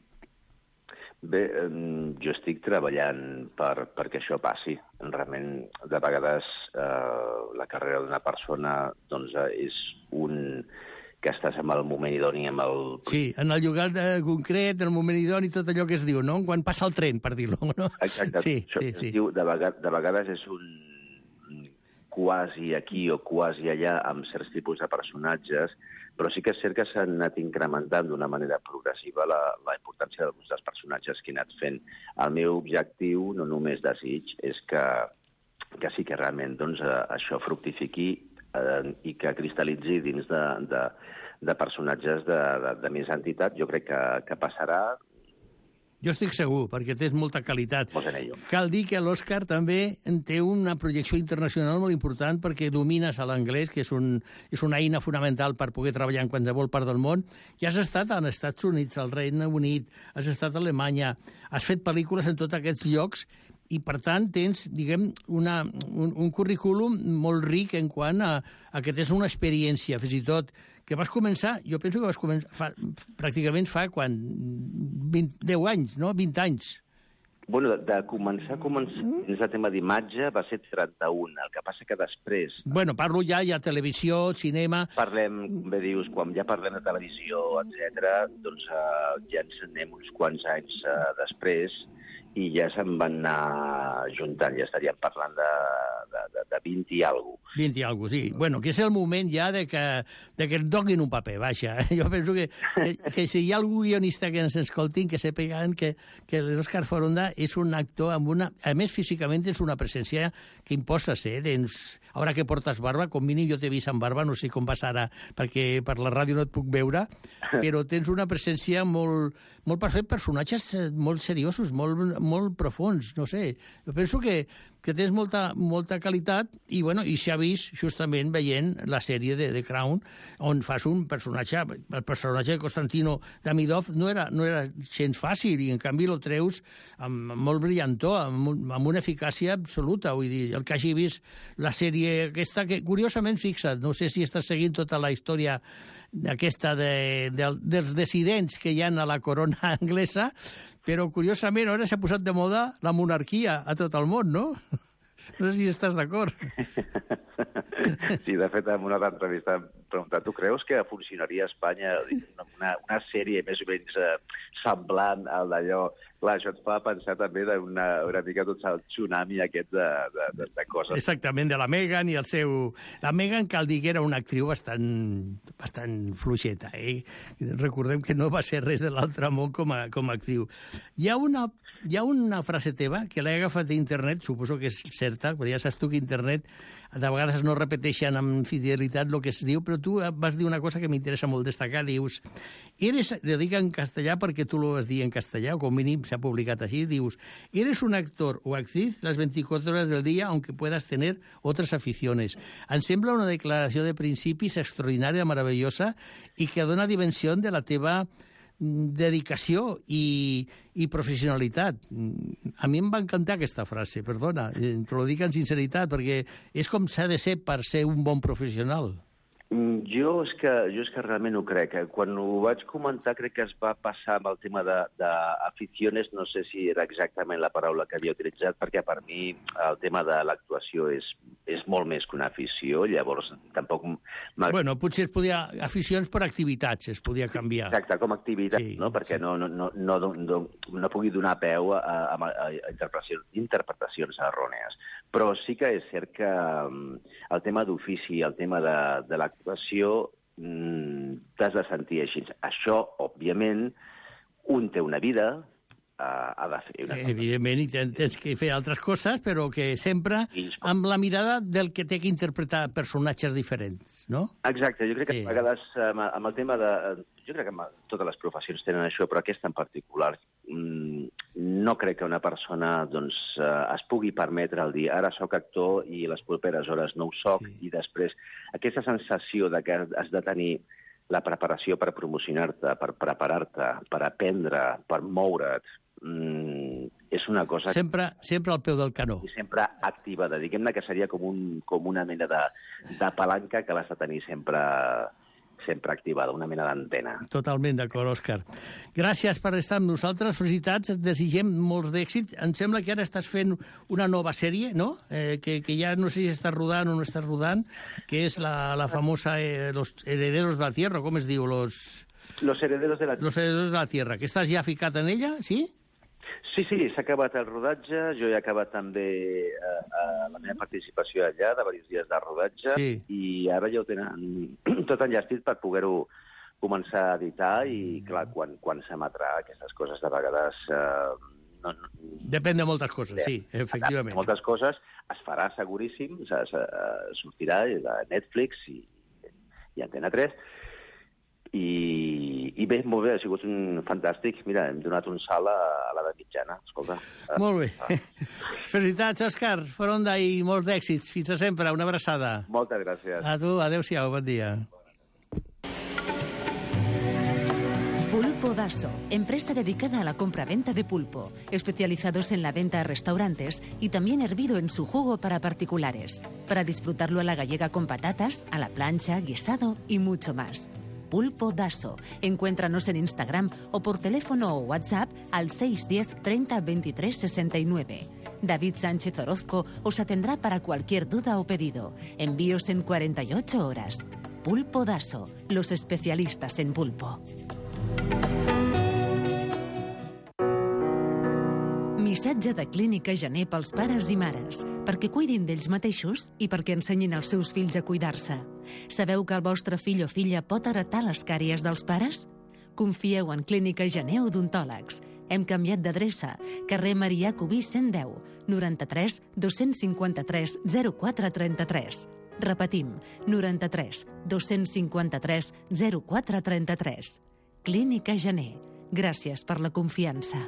Bé, jo estic treballant per, perquè això passi. Realment, de vegades, eh, la carrera d'una persona doncs, és un que estàs en el moment idoni, amb el... Sí, en el lloc concret, en el moment idoni, tot allò que es diu, no? Quan passa el tren, per dir-ho, no? Exacte. Sí, això sí, sí. Diu, de, vegades, de vegades és un quasi aquí o quasi allà amb certs tipus de personatges, però sí que és cert que s'han anat incrementant d'una manera progressiva la, la importància d'alguns dels personatges que he anat fent. El meu objectiu, no només desig, és que, que sí que realment doncs, això fructifiqui eh, i que cristal·litzi dins de, de, de personatges de, de, de més entitat. Jo crec que, que passarà. Jo estic segur, perquè tens molta qualitat. Pues en ello. Cal dir que l'Òscar també té una projecció internacional molt important perquè domines l'anglès, que és, un, és una eina fonamental per poder treballar en qualsevol part del món. I has estat als Estats Units, al Regne Unit, has estat a Alemanya, has fet pel·lícules en tots aquests llocs i, per tant, tens, diguem, una, un, un currículum molt ric en quant a, a que tens una experiència, fins i tot, que vas començar, jo penso que vas començar, fa, pràcticament fa, quan, vint, deu anys, no? vint anys. Bueno, de, de començar, començar dins el tema d'imatge va ser trenta-un, el que passa que després... Bueno, parlo ja, ja televisió, cinema... Parlem, bé dius, quan ja parlem de televisió, etcètera, doncs uh, ja ens anem uns quants anys uh, després i ja se'n van anar juntant, ja estaríem parlant de de, de, de vint i alguna cosa. vint i alguna cosa, sí. Bueno, que és el moment ja de que, de que et donin un paper, vaja. Jo penso que, que, que si hi ha algun guionista que ens escoltin, que sepeguen que, que l'Òscar Foronda és un actor amb una... A més, físicament és una presència que imposa ser. Tens, ara que portes barba, com mínim jo t'he vist amb barba, no sé com vas ara, perquè per la ràdio no et puc veure, però tens una presència molt, molt per fer personatges molt seriosos, molt, molt profuns, no sé. Jo penso que, que tens molta, molta qualitat i, bueno, i s'ha vist justament veient la sèrie de The Crown, on fas un personatge, el personatge de Constantino Damidov no era, no era gens fàcil i en canvi lo treus amb molt brillantor, amb, amb una eficàcia absoluta. Vull dir, el que hagi vist la sèrie aquesta, que curiosament, fixa't, no sé si estàs seguint tota la història aquesta de, de, dels dissidents que hi ha a la corona anglesa, però curiosament ara s'ha posat de moda la monarquia a tot el món, no? No sé si estàs d'acord. Sí, de fet, en una altra entrevista em preguntat, tu creus que funcionaria a Espanya una, una sèrie més o menys eh, semblant al d'allò? Clar, això et fa pensar també d'una una mica tot el tsunami aquest de, de, de, de coses. Exactament, de la Meghan i el seu... La Meghan, cal dir que era una actriu bastant, bastant fluixeta, eh? Recordem que no va ser res de l'altre món com a, com a actriu. Hi ha una, hi ha una frase teva que l'he agafat d'internet, suposo que és certa, perquè ja saps tu que internet de vegades no repeteixen amb fidelitat el que es diu, però tu vas dir una cosa que m'interessa molt destacar, dius, eres, lo dic en castellà perquè tu lo vas dir en castellà, o com mínim s'ha publicat així, dius, eres un actor o actriz las veinticuatro horas del día, aunque puedas tener otras aficiones. Em sembla una declaració de principis extraordinària, meravellosa, i que dona dimensió de la teva dedicació i, i professionalitat. A mi em va encantar aquesta frase, perdona, te lo dic en sinceritat, perquè és com s'ha de ser per ser un bon professional. Jo és que, jo és que realment ho crec. Quan ho vaig comentar crec que es va passar amb el tema d'aficiones, no sé si era exactament la paraula que havia utilitzat, perquè per mi el tema de l'actuació és, és molt més que una afició, llavors tampoc... Bueno, potser es podia... Aficions per activitats es podia canviar. Exacte, com a activitat, sí, no? Perquè sí. no, no, no, no, no, no pugui donar peu a, a, a interpretacions, interpretacions errònies. Però sí que és cert que el tema d'ofici, el tema de, de l'actuació, t'has de sentir així. Això, òbviament, un té una vida, ha de fer una cosa. Evidentment, tens que fer altres coses, però que sempre amb la mirada del que té que interpretar personatges diferents, no? Exacte, jo crec que sí. A vegades amb el tema de... Jo crec que totes les professions tenen això, però aquesta en particular no crec que una persona doncs, es pugui permetre el dir ara sóc actor i les properes hores no ho soc, sí. I després aquesta sensació de que has de tenir la preparació per promocionar-te, per preparar-te, per aprendre, per moure't, mm, és una cosa... Sempre, sempre al peu del canó. I sempre activa, diguem-ne que seria com, un, com una mena de, de palanca que l'has de tenir sempre... sempre activada, una mena d'antena. Totalment d'acord, Òscar. Gràcies per estar amb nosaltres, felicitats, et desitgem molts d'èxits. Em sembla que ara estàs fent una nova sèrie, no? Eh, que, que ja no sé si estàs rodant o no estàs rodant, que és la, la famosa eh, Los herederos de la tierra, com es diu? Los... Los herederos de la tierra. Los herederos de la tierra, que estàs ja ficat en ella, sí? Sí, sí, s'ha acabat el rodatge, jo he acabat també eh, eh, la meva participació allà, de diversos dies de rodatge, sí. I ara ja ho tenen tot enllestit per poder-ho començar a editar i, clar, quan, quan s'emetrà aquestes coses de vegades... Eh, no, no, Depèn de moltes coses, sí, efectivament. Moltes coses es farà seguríssim, se, se, sortirà de Netflix i, i Antena tres, I, i bé, molt bé, ha sigut un fantàstic. Mira, hem donat un salt a, a l'edat mitjana, escolta. Molt bé. Ah. Felicitats, Òscar Foronda, i molts d'èxits. Fins a sempre, una abraçada. Moltes gràcies. A tu, adéu-siau, bon dia. Pulpo Daso, empresa dedicada a la compra-venta de pulpo, especializados en la venta a restaurantes y también hervido en su jugo para particulares, para disfrutarlo a la gallega con patatas, a la plancha, guisado y mucho más. Pulpo Daso. Encuéntranos en Instagram o por teléfono o WhatsApp al seis uno cero, treinta, veintitrés, sesenta y nueve. David Sánchez Orozco os atendrá para cualquier duda o pedido. Envíos en cuarenta y ocho horas. Pulpo Daso, los especialistas en pulpo. missatge de Clínica Gener pels pares i mares, perquè cuidin d'ells mateixos i perquè ensenyin als seus fills a cuidar-se. Sabeu que el vostre fill o filla pot heretar les càries dels pares? Confieu en Clínica Gener Odontòlegs. Hem canviat d'adreça. Carrer Marià Cubí cent deu, noranta-tres dos-cents cinquanta-tres zero quatre trenta-tres. Repetim, noranta-tres dos-cents cinquanta-tres zero quatre trenta-tres. Clínica Gener. Gràcies per la confiança.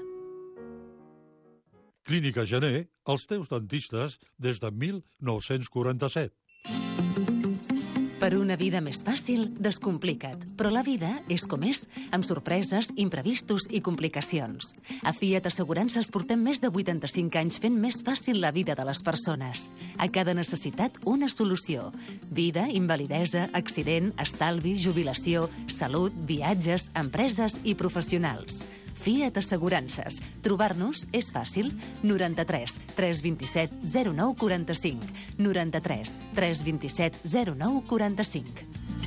Clínica Gener, els teus dentistes des de mil nou-cents quaranta-set. Per una vida més fàcil, descomplica't. Però la vida és com és, amb sorpreses, imprevistos i complicacions. A Fiat Assegurances portem més de vuitanta-cinc anys fent més fàcil la vida de les persones. A cada necessitat, una solució. Vida, invalidesa, accident, estalvi, jubilació, salut, viatges, empreses i professionals. Fiat Assegurances. Trobar-nos és fàcil. noranta-tres tres vint-i-set zero nou quaranta-cinc. noranta-tres tres vint-i-set zero nou quaranta-cinc.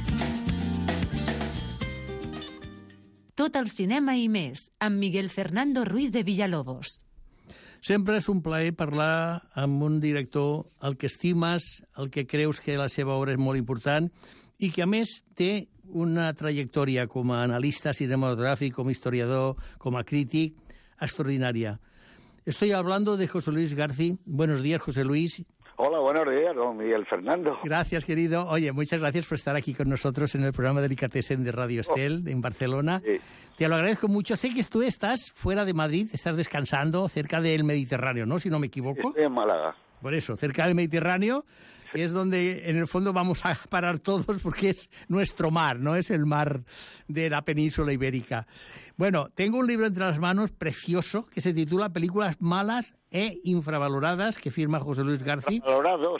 Tot el cinema i més, amb Miguel Fernando Ruiz de Villalobos. Sempre és un plaer parlar amb un director el que estimes, el que creus que la seva obra és molt important i que, a més, té una trayectoria com a analista cinematográfico, como historiador, como crític, extraordinaria. Estoy hablando de José Luis García. Buenos días, José Luis. Hola, buenos días, don Miguel Fernando. Gracias, querido. Oye, muchas gracias por estar aquí con nosotros en el programa Delicatessen de Radio Estel, oh, en Barcelona. Sí. Te lo agradezco mucho. Sé que tú estás fuera de Madrid, estás descansando cerca del Mediterráneo, ¿no? Si no me equivoco. Estoy en Málaga. Por eso, cerca del Mediterráneo, que es donde en el fondo vamos a parar todos porque es nuestro mar, no es el mar de la península ibérica. Bueno, tengo un libro entre las manos precioso que se titula Películas malas e infravaloradas, que firma José Luis García. Infravalorados.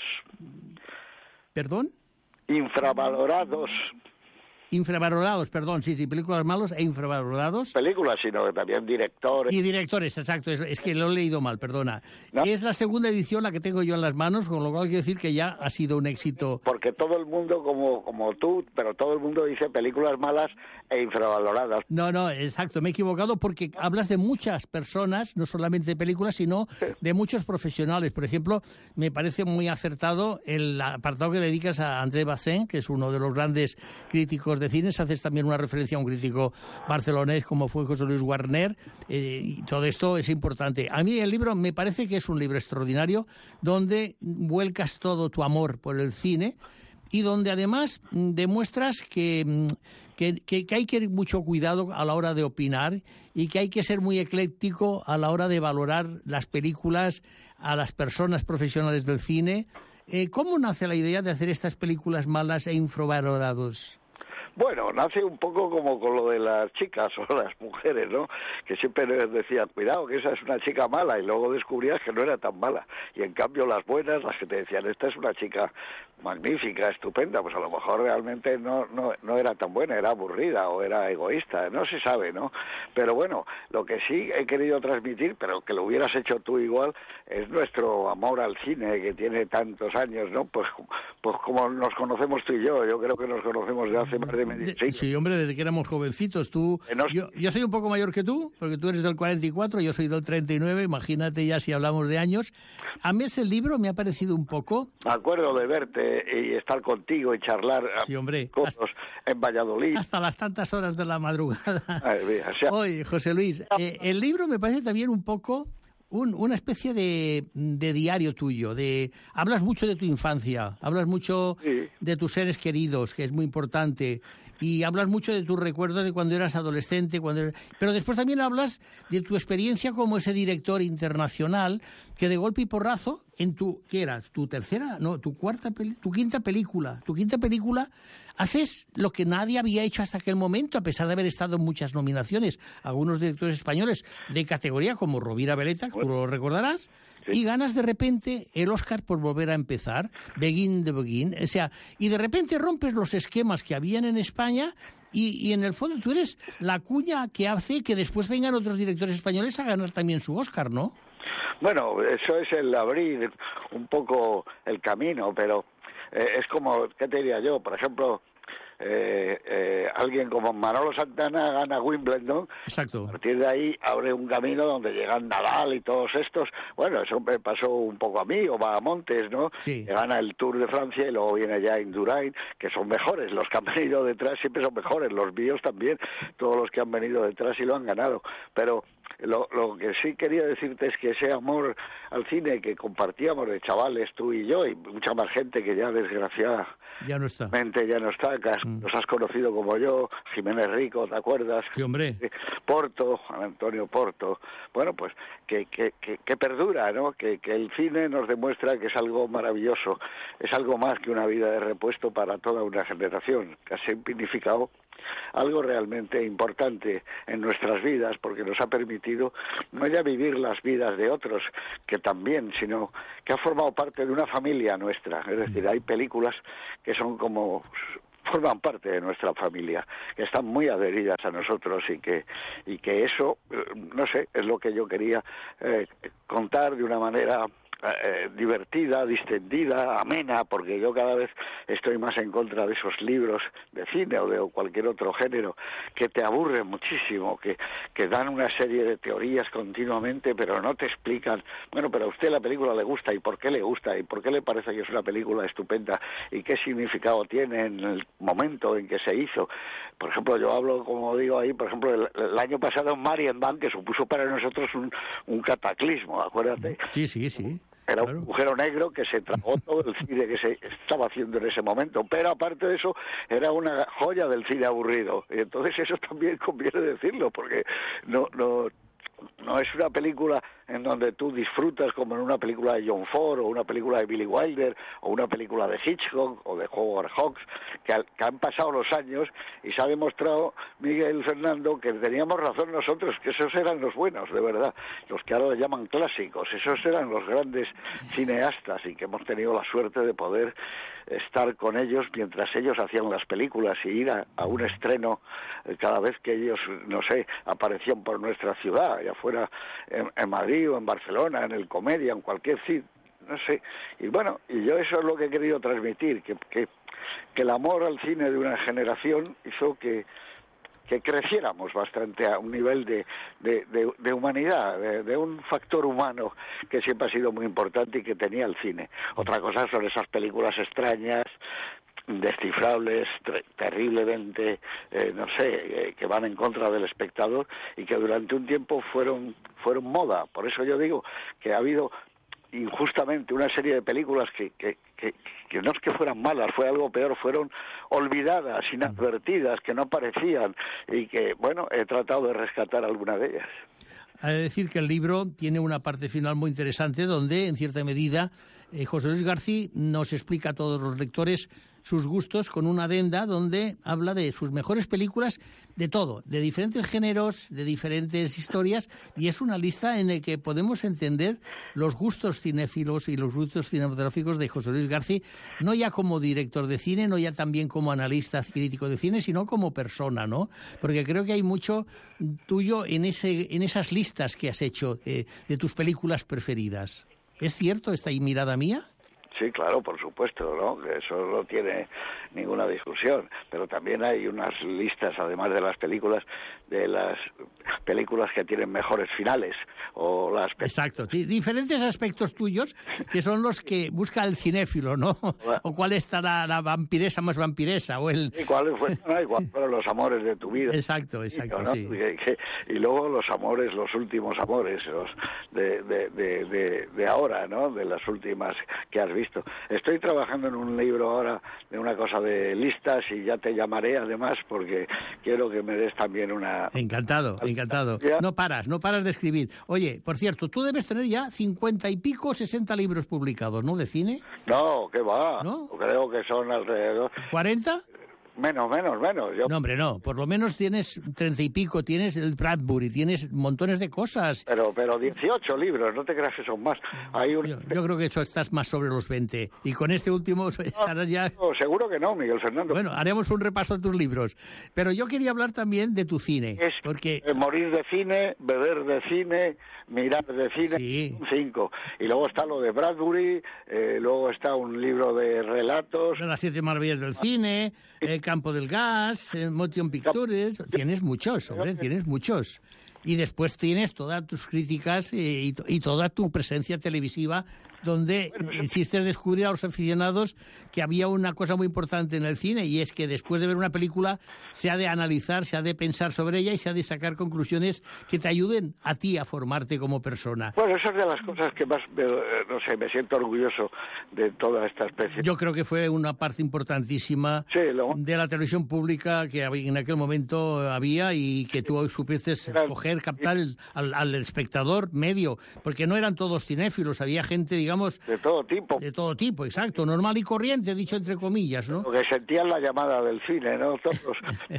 ¿Perdón? Infravalorados. Infravalorados, perdón, sí, sí, películas malos e infravalorados. Películas, sino que también directores. Y directores, exacto, es, es que lo he leído mal, perdona. ¿No? Es la segunda edición la que tengo yo en las manos, con lo cual quiero decir que ya ha sido un éxito. Porque todo el mundo, como, como tú, pero todo el mundo dice películas malas e infravaloradas. No, no, exacto, me he equivocado porque hablas de muchas personas, no solamente de películas, sino de muchos profesionales. Por ejemplo, me parece muy acertado el apartado que dedicas a André Bazin, que es uno de los grandes críticos de cines. Haces también una referencia a un crítico barcelonés como fue José Luis Warner, eh, y todo esto es importante. A mí el libro me parece que es un libro extraordinario donde vuelcas todo tu amor por el cine y donde además demuestras que, que, que, que hay que tener mucho cuidado a la hora de opinar y que hay que ser muy ecléctico a la hora de valorar las películas, a las personas profesionales del cine. Eh, ¿Cómo nace la idea de hacer estas películas malas e infravaloradas? Bueno, nace un poco como con lo de las chicas o las mujeres, ¿no? Que siempre les decían, cuidado, que esa es una chica mala, y luego descubrías que no era tan mala. Y en cambio las buenas, las que te decían, esta es una chica magnífica, estupenda, pues a lo mejor realmente no, no, no era tan buena, era aburrida o era egoísta, no se sabe, ¿no? Pero bueno, lo que sí he querido transmitir, pero que lo hubieras hecho tú igual, es nuestro amor al cine, que tiene tantos años, ¿no? Pues, pues como nos conocemos tú y yo, yo creo que nos conocemos de hace más de medio siglo. Sí, hombre, desde que éramos jovencitos. Tú, nos... yo, yo soy un poco mayor que tú, porque tú eres del cuarenta y cuatro, yo soy del treinta y nueve, imagínate ya si hablamos de años. A mí ese libro me ha parecido un poco... Me acuerdo de verte y estar contigo y charlar sí, hombre, hasta, en Valladolid. Hasta las tantas horas de la madrugada. Ay, mira, o sea... Oye, José Luis, eh, el libro me parece también un poco un, una especie de, de diario tuyo. De hablas mucho de tu infancia, hablas mucho sí. de tus seres queridos, que es muy importante, y hablas mucho de tus recuerdos de cuando eras adolescente, cuando eras... pero después también hablas de tu experiencia como ese director internacional que de golpe y porrazo en tu, ¿qué era? ¿Tu tercera? No, tu cuarta, peli... tu quinta película. Tu quinta película haces lo que nadie había hecho hasta aquel momento, a pesar de haber estado en muchas nominaciones. Algunos directores españoles de categoría, como Rovira Veleta, que tú lo recordarás, sí. y ganas de repente el Oscar por volver a empezar, Begin the Begin. O sea, y de repente rompes los esquemas que habían en España y, y en el fondo tú eres la cuña que hace que después vengan otros directores españoles a ganar también su Oscar, ¿no? Bueno, eso es el abrir un poco el camino, pero eh, es como, ¿qué te diría yo? Por ejemplo, eh, eh, alguien como Manolo Santana gana Wimbledon. Exacto. A partir de ahí abre un camino donde llegan Nadal y todos estos. Bueno, eso me pasó un poco a mí, o va a Montes, ¿no? Sí. Que gana el Tour de Francia y luego viene ya Indurain, que son mejores. Los que han venido detrás siempre son mejores, los míos también, todos los que han venido detrás y lo han ganado. Pero Lo, lo que sí quería decirte es que ese amor al cine que compartíamos de chavales, tú y yo, y mucha más gente que ya desgraciadamente ya no está, ya no está, que has, mm. nos has conocido como yo, Jiménez Rico, ¿te acuerdas? Sí, hombre. Porto, Antonio Porto. Bueno, pues que, que, que, que perdura, ¿no? Que, que el cine nos demuestra que es algo maravilloso, es algo más que una vida de repuesto para toda una generación, que ha significado algo realmente importante en nuestras vidas, porque nos ha permitido no ya vivir las vidas de otros, que también, sino que ha formado parte de una familia nuestra. Es decir, hay películas que son como forman parte de nuestra familia, que están muy adheridas a nosotros y que y que eso, no sé, es lo que yo quería eh, contar de una manera Eh, divertida, distendida, amena, porque yo cada vez estoy más en contra de esos libros de cine o de cualquier otro género que te aburren muchísimo, que, que dan una serie de teorías continuamente, pero no te explican, bueno, pero a usted la película le gusta, y por qué le gusta, y por qué le parece que es una película estupenda, y qué significado tiene en el momento en que se hizo. Por ejemplo, yo hablo, como digo ahí, por ejemplo, el, el año pasado en Marienbad, que supuso para nosotros un, un cataclismo, acuérdate. Sí, sí, sí. Era claro. un agujero negro que se tragó todo el cine que se estaba haciendo en ese momento, pero aparte de eso era una joya del cine aburrido, y entonces eso también conviene decirlo, porque no no no es una película en donde tú disfrutas como en una película de John Ford o una película de Billy Wilder o una película de Hitchcock o de Howard Hawks, que, al, que han pasado los años y se ha demostrado, Miguel Fernando, que teníamos razón nosotros, que esos eran los buenos, de verdad, los que ahora llaman clásicos, esos eran los grandes cineastas, y que hemos tenido la suerte de poder estar con ellos mientras ellos hacían las películas y ir a, a un estreno eh, cada vez que ellos, no sé, aparecían por nuestra ciudad, ya fuera en, en Madrid o en Barcelona, en el Comedia, en cualquier sitio, no sé. Y bueno, y yo eso es lo que he querido transmitir, que, que, que el amor al cine de una generación hizo que que creciéramos bastante a un nivel de, de, de, de humanidad, de, de un factor humano que siempre ha sido muy importante y que tenía el cine. Otra cosa son esas películas extrañas, indescifrables, ter- terriblemente, eh, no sé, eh, que van en contra del espectador y que durante un tiempo fueron, fueron moda. Por eso yo digo que ha habido injustamente una serie de películas que, que, que, que no es que fueran malas, fue algo peor, fueron olvidadas, inadvertidas, que no aparecían, y que, bueno, he tratado de rescatar alguna de ellas. Hay que decir que el libro tiene una parte final muy interesante donde, en cierta medida, eh, José Luis García nos explica a todos los lectores sus gustos con una adenda donde habla de sus mejores películas, de todo, de diferentes géneros, de diferentes historias, y es una lista en la que podemos entender los gustos cinéfilos y los gustos cinematográficos de José Luis García, no ya como director de cine, no ya también como analista crítico de cine, sino como persona, ¿no? Porque creo que hay mucho tuyo en ese en esas listas que has hecho eh, de tus películas preferidas. ¿Es cierto esta mirada mía? Sí, claro, por supuesto, ¿no? Que eso no tiene ninguna discusión, pero también hay unas listas, además de las películas, de las películas que tienen mejores finales, o las... Exacto, sí, diferentes aspectos tuyos que son los que busca el cinéfilo, ¿no? O cuál estará la vampiresa más vampiresa, o el... Y cuáles fueron, no, y cuáles fueron los amores de tu vida. Exacto, exacto, ¿no? sí. Que, que, y luego los amores, los últimos amores, los de, de, de, de, de ahora, ¿no? De las últimas que has visto. Estoy trabajando en un libro ahora de una cosa de listas y ya te llamaré además porque quiero que me des también una... Encantado, encantado. No paras, no paras de escribir. Oye, por cierto, tú debes tener ya cincuenta y pico, sesenta libros publicados, ¿no? ¿De cine? No, ¿qué va? ¿No? Creo que son alrededor... ¿cuarenta? Menos, menos, menos. Yo... No, hombre, no. Por lo menos tienes treinta y pico, tienes el Bradbury, tienes montones de cosas. Pero pero dieciocho libros, no te creas que son más. Hay un... yo, yo creo que eso estás más sobre los veinte. Y con este último estarás ya... No, seguro que no, Miguel Fernando. Bueno, haremos un repaso de tus libros. Pero yo quería hablar también de tu cine. Es porque... morir de cine, beber de cine, mirar de cine, sí. cinco. Y luego está lo de Bradbury, eh, luego está un libro de relatos. Las siete maravillas del cine, eh, Campo del Gas, eh, Motion Pictures, tienes muchos, hombre, tienes muchos. Y después tienes todas tus críticas y, y toda tu presencia televisiva, donde hiciste descubrir a los aficionados que había una cosa muy importante en el cine, y es que después de ver una película se ha de analizar, se ha de pensar sobre ella y se ha de sacar conclusiones que te ayuden a ti a formarte como persona. Bueno, esa es de las cosas que más, me, no sé, me siento orgulloso de toda esta especie. Yo creo que fue una parte importantísima sí, lo... de la televisión pública que en aquel momento había, y que tú supiste escoger, captar el, al, al espectador medio, porque no eran todos cinéfilos, había gente, digamos, de todo tipo. De todo tipo, exacto, normal y corriente, dicho entre comillas, ¿no? Porque sentían la llamada del cine, ¿no? Todos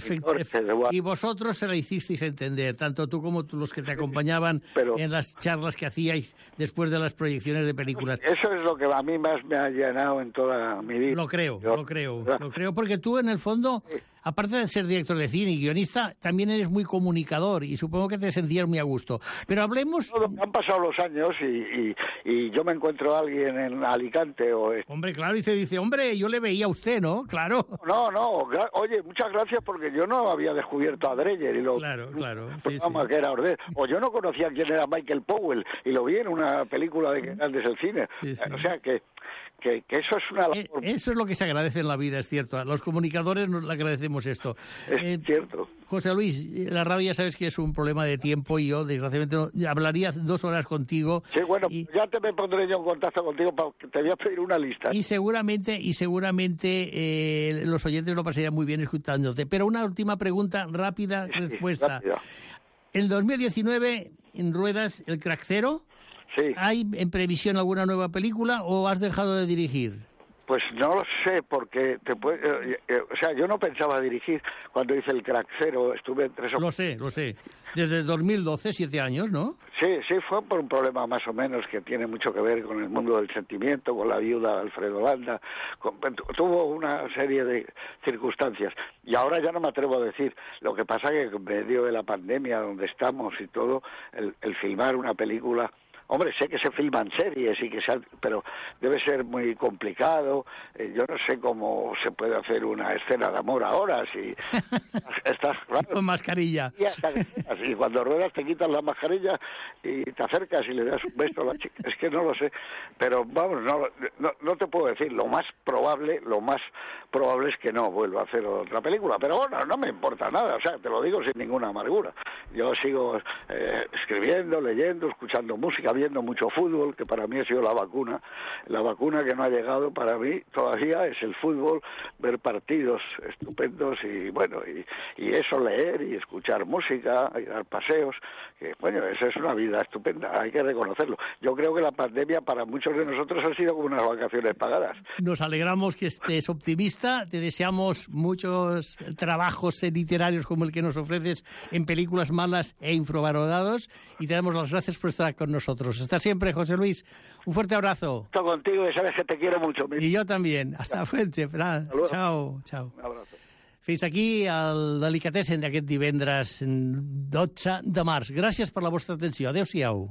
los y vosotros se la hicisteis entender, tanto tú como tú, los que te acompañaban Pero... en las charlas que hacíais después de las proyecciones de películas. Eso es lo que a mí más me ha llenado en toda mi vida. Lo creo, Yo... lo creo, lo creo, porque tú en el fondo... Sí. Aparte de ser director de cine y guionista, también eres muy comunicador y supongo que te sentías muy a gusto. Pero hablemos... Han pasado los años y, y, y yo me encuentro a alguien en Alicante o... Hombre, claro, y te dice, hombre, yo le veía a usted, ¿no? Claro. No, no, oye, muchas gracias porque yo no había descubierto a Dreyer y lo... Claro, claro. Sí, sí. Que era Order. O yo no conocía quién era Michael Powell y lo vi en una película de Grandes del Cine. Sí, sí. O sea que... Que, que eso es una labor. Eso es lo que se agradece en la vida, es cierto. A los comunicadores nos le agradecemos esto. Es eh, cierto. José Luis, la radio ya sabes que es un problema de tiempo y yo, desgraciadamente, no, hablaría dos horas contigo. Sí, bueno, y, ya te me pondré yo en contacto contigo porque te voy a pedir una lista. Y seguramente, y seguramente eh, los oyentes lo pasarían muy bien escuchándote. Pero una última pregunta, rápida sí, respuesta. Rápida. En dos mil diecinueve, en ruedas, El Crack Cero. Sí. ¿Hay en previsión alguna nueva película o has dejado de dirigir? Pues no lo sé, porque te puede, eh, eh, o sea, yo no pensaba dirigir cuando hice El Crack Cero, estuve tres o... Lo sé, lo sé. Desde dos mil doce, siete años, ¿no? Sí, sí, fue por un problema más o menos que tiene mucho que ver con el mundo del sentimiento, con la viuda de Alfredo Landa, con, tuvo una serie de circunstancias. Y ahora ya no me atrevo a decir, lo que pasa que en medio de la pandemia donde estamos y todo, el, el filmar una película... Hombre, sé que se filman series y que se, pero debe ser muy complicado. Eh, yo no sé cómo se puede hacer una escena de amor ahora si estás claro, con mascarilla. Y cuando ruedas te quitas la mascarilla y te acercas y le das un beso a la chica. Es que no lo sé, pero vamos, no, no, no te puedo decir. Lo más probable, lo más probable es que no vuelva a hacer otra película. Pero bueno, no me importa nada. O sea, te lo digo sin ninguna amargura. Yo sigo eh, escribiendo, leyendo, escuchando música, viendo mucho fútbol, que para mí ha sido la vacuna. La vacuna que no ha llegado para mí todavía es el fútbol, ver partidos estupendos y bueno, y, y eso, leer y escuchar música, y dar paseos, que bueno, esa es una vida estupenda, hay que reconocerlo. Yo creo que la pandemia para muchos de nosotros ha sido como unas vacaciones pagadas. Nos alegramos que estés optimista, te deseamos muchos trabajos literarios como el que nos ofreces en películas malas e infravalorados y te damos las gracias por estar con nosotros. Hasta siempre, José Luis. Un fuerte abrazo. Estoy contigo y sabes que te quiero mucho. I jo també. Hasta fuerte. Ciao, ciao. Un abrazo. Fins aquí el Delicatessen d'aquest divendres dotze de març. Gràcies per la vostra atenció. Adéu-siau.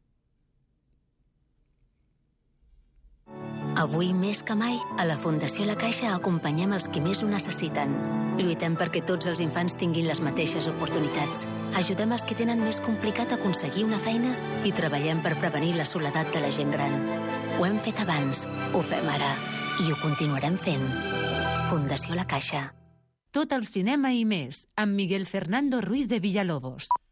Avui més que mai, a la Fundació La Caixa acompanyem els qui més ho necessiten. Lluitem perquè tots els infants tinguin les mateixes oportunitats. Ajudem els que tenen més complicat aconseguir una feina i treballem per prevenir la soledat de la gent gran. Ho hem fet abans, ho fem ara i ho continuarem fent. Fundació La Caixa. Tot el cinema i més, amb Miguel Fernando Ruiz de Villalobos.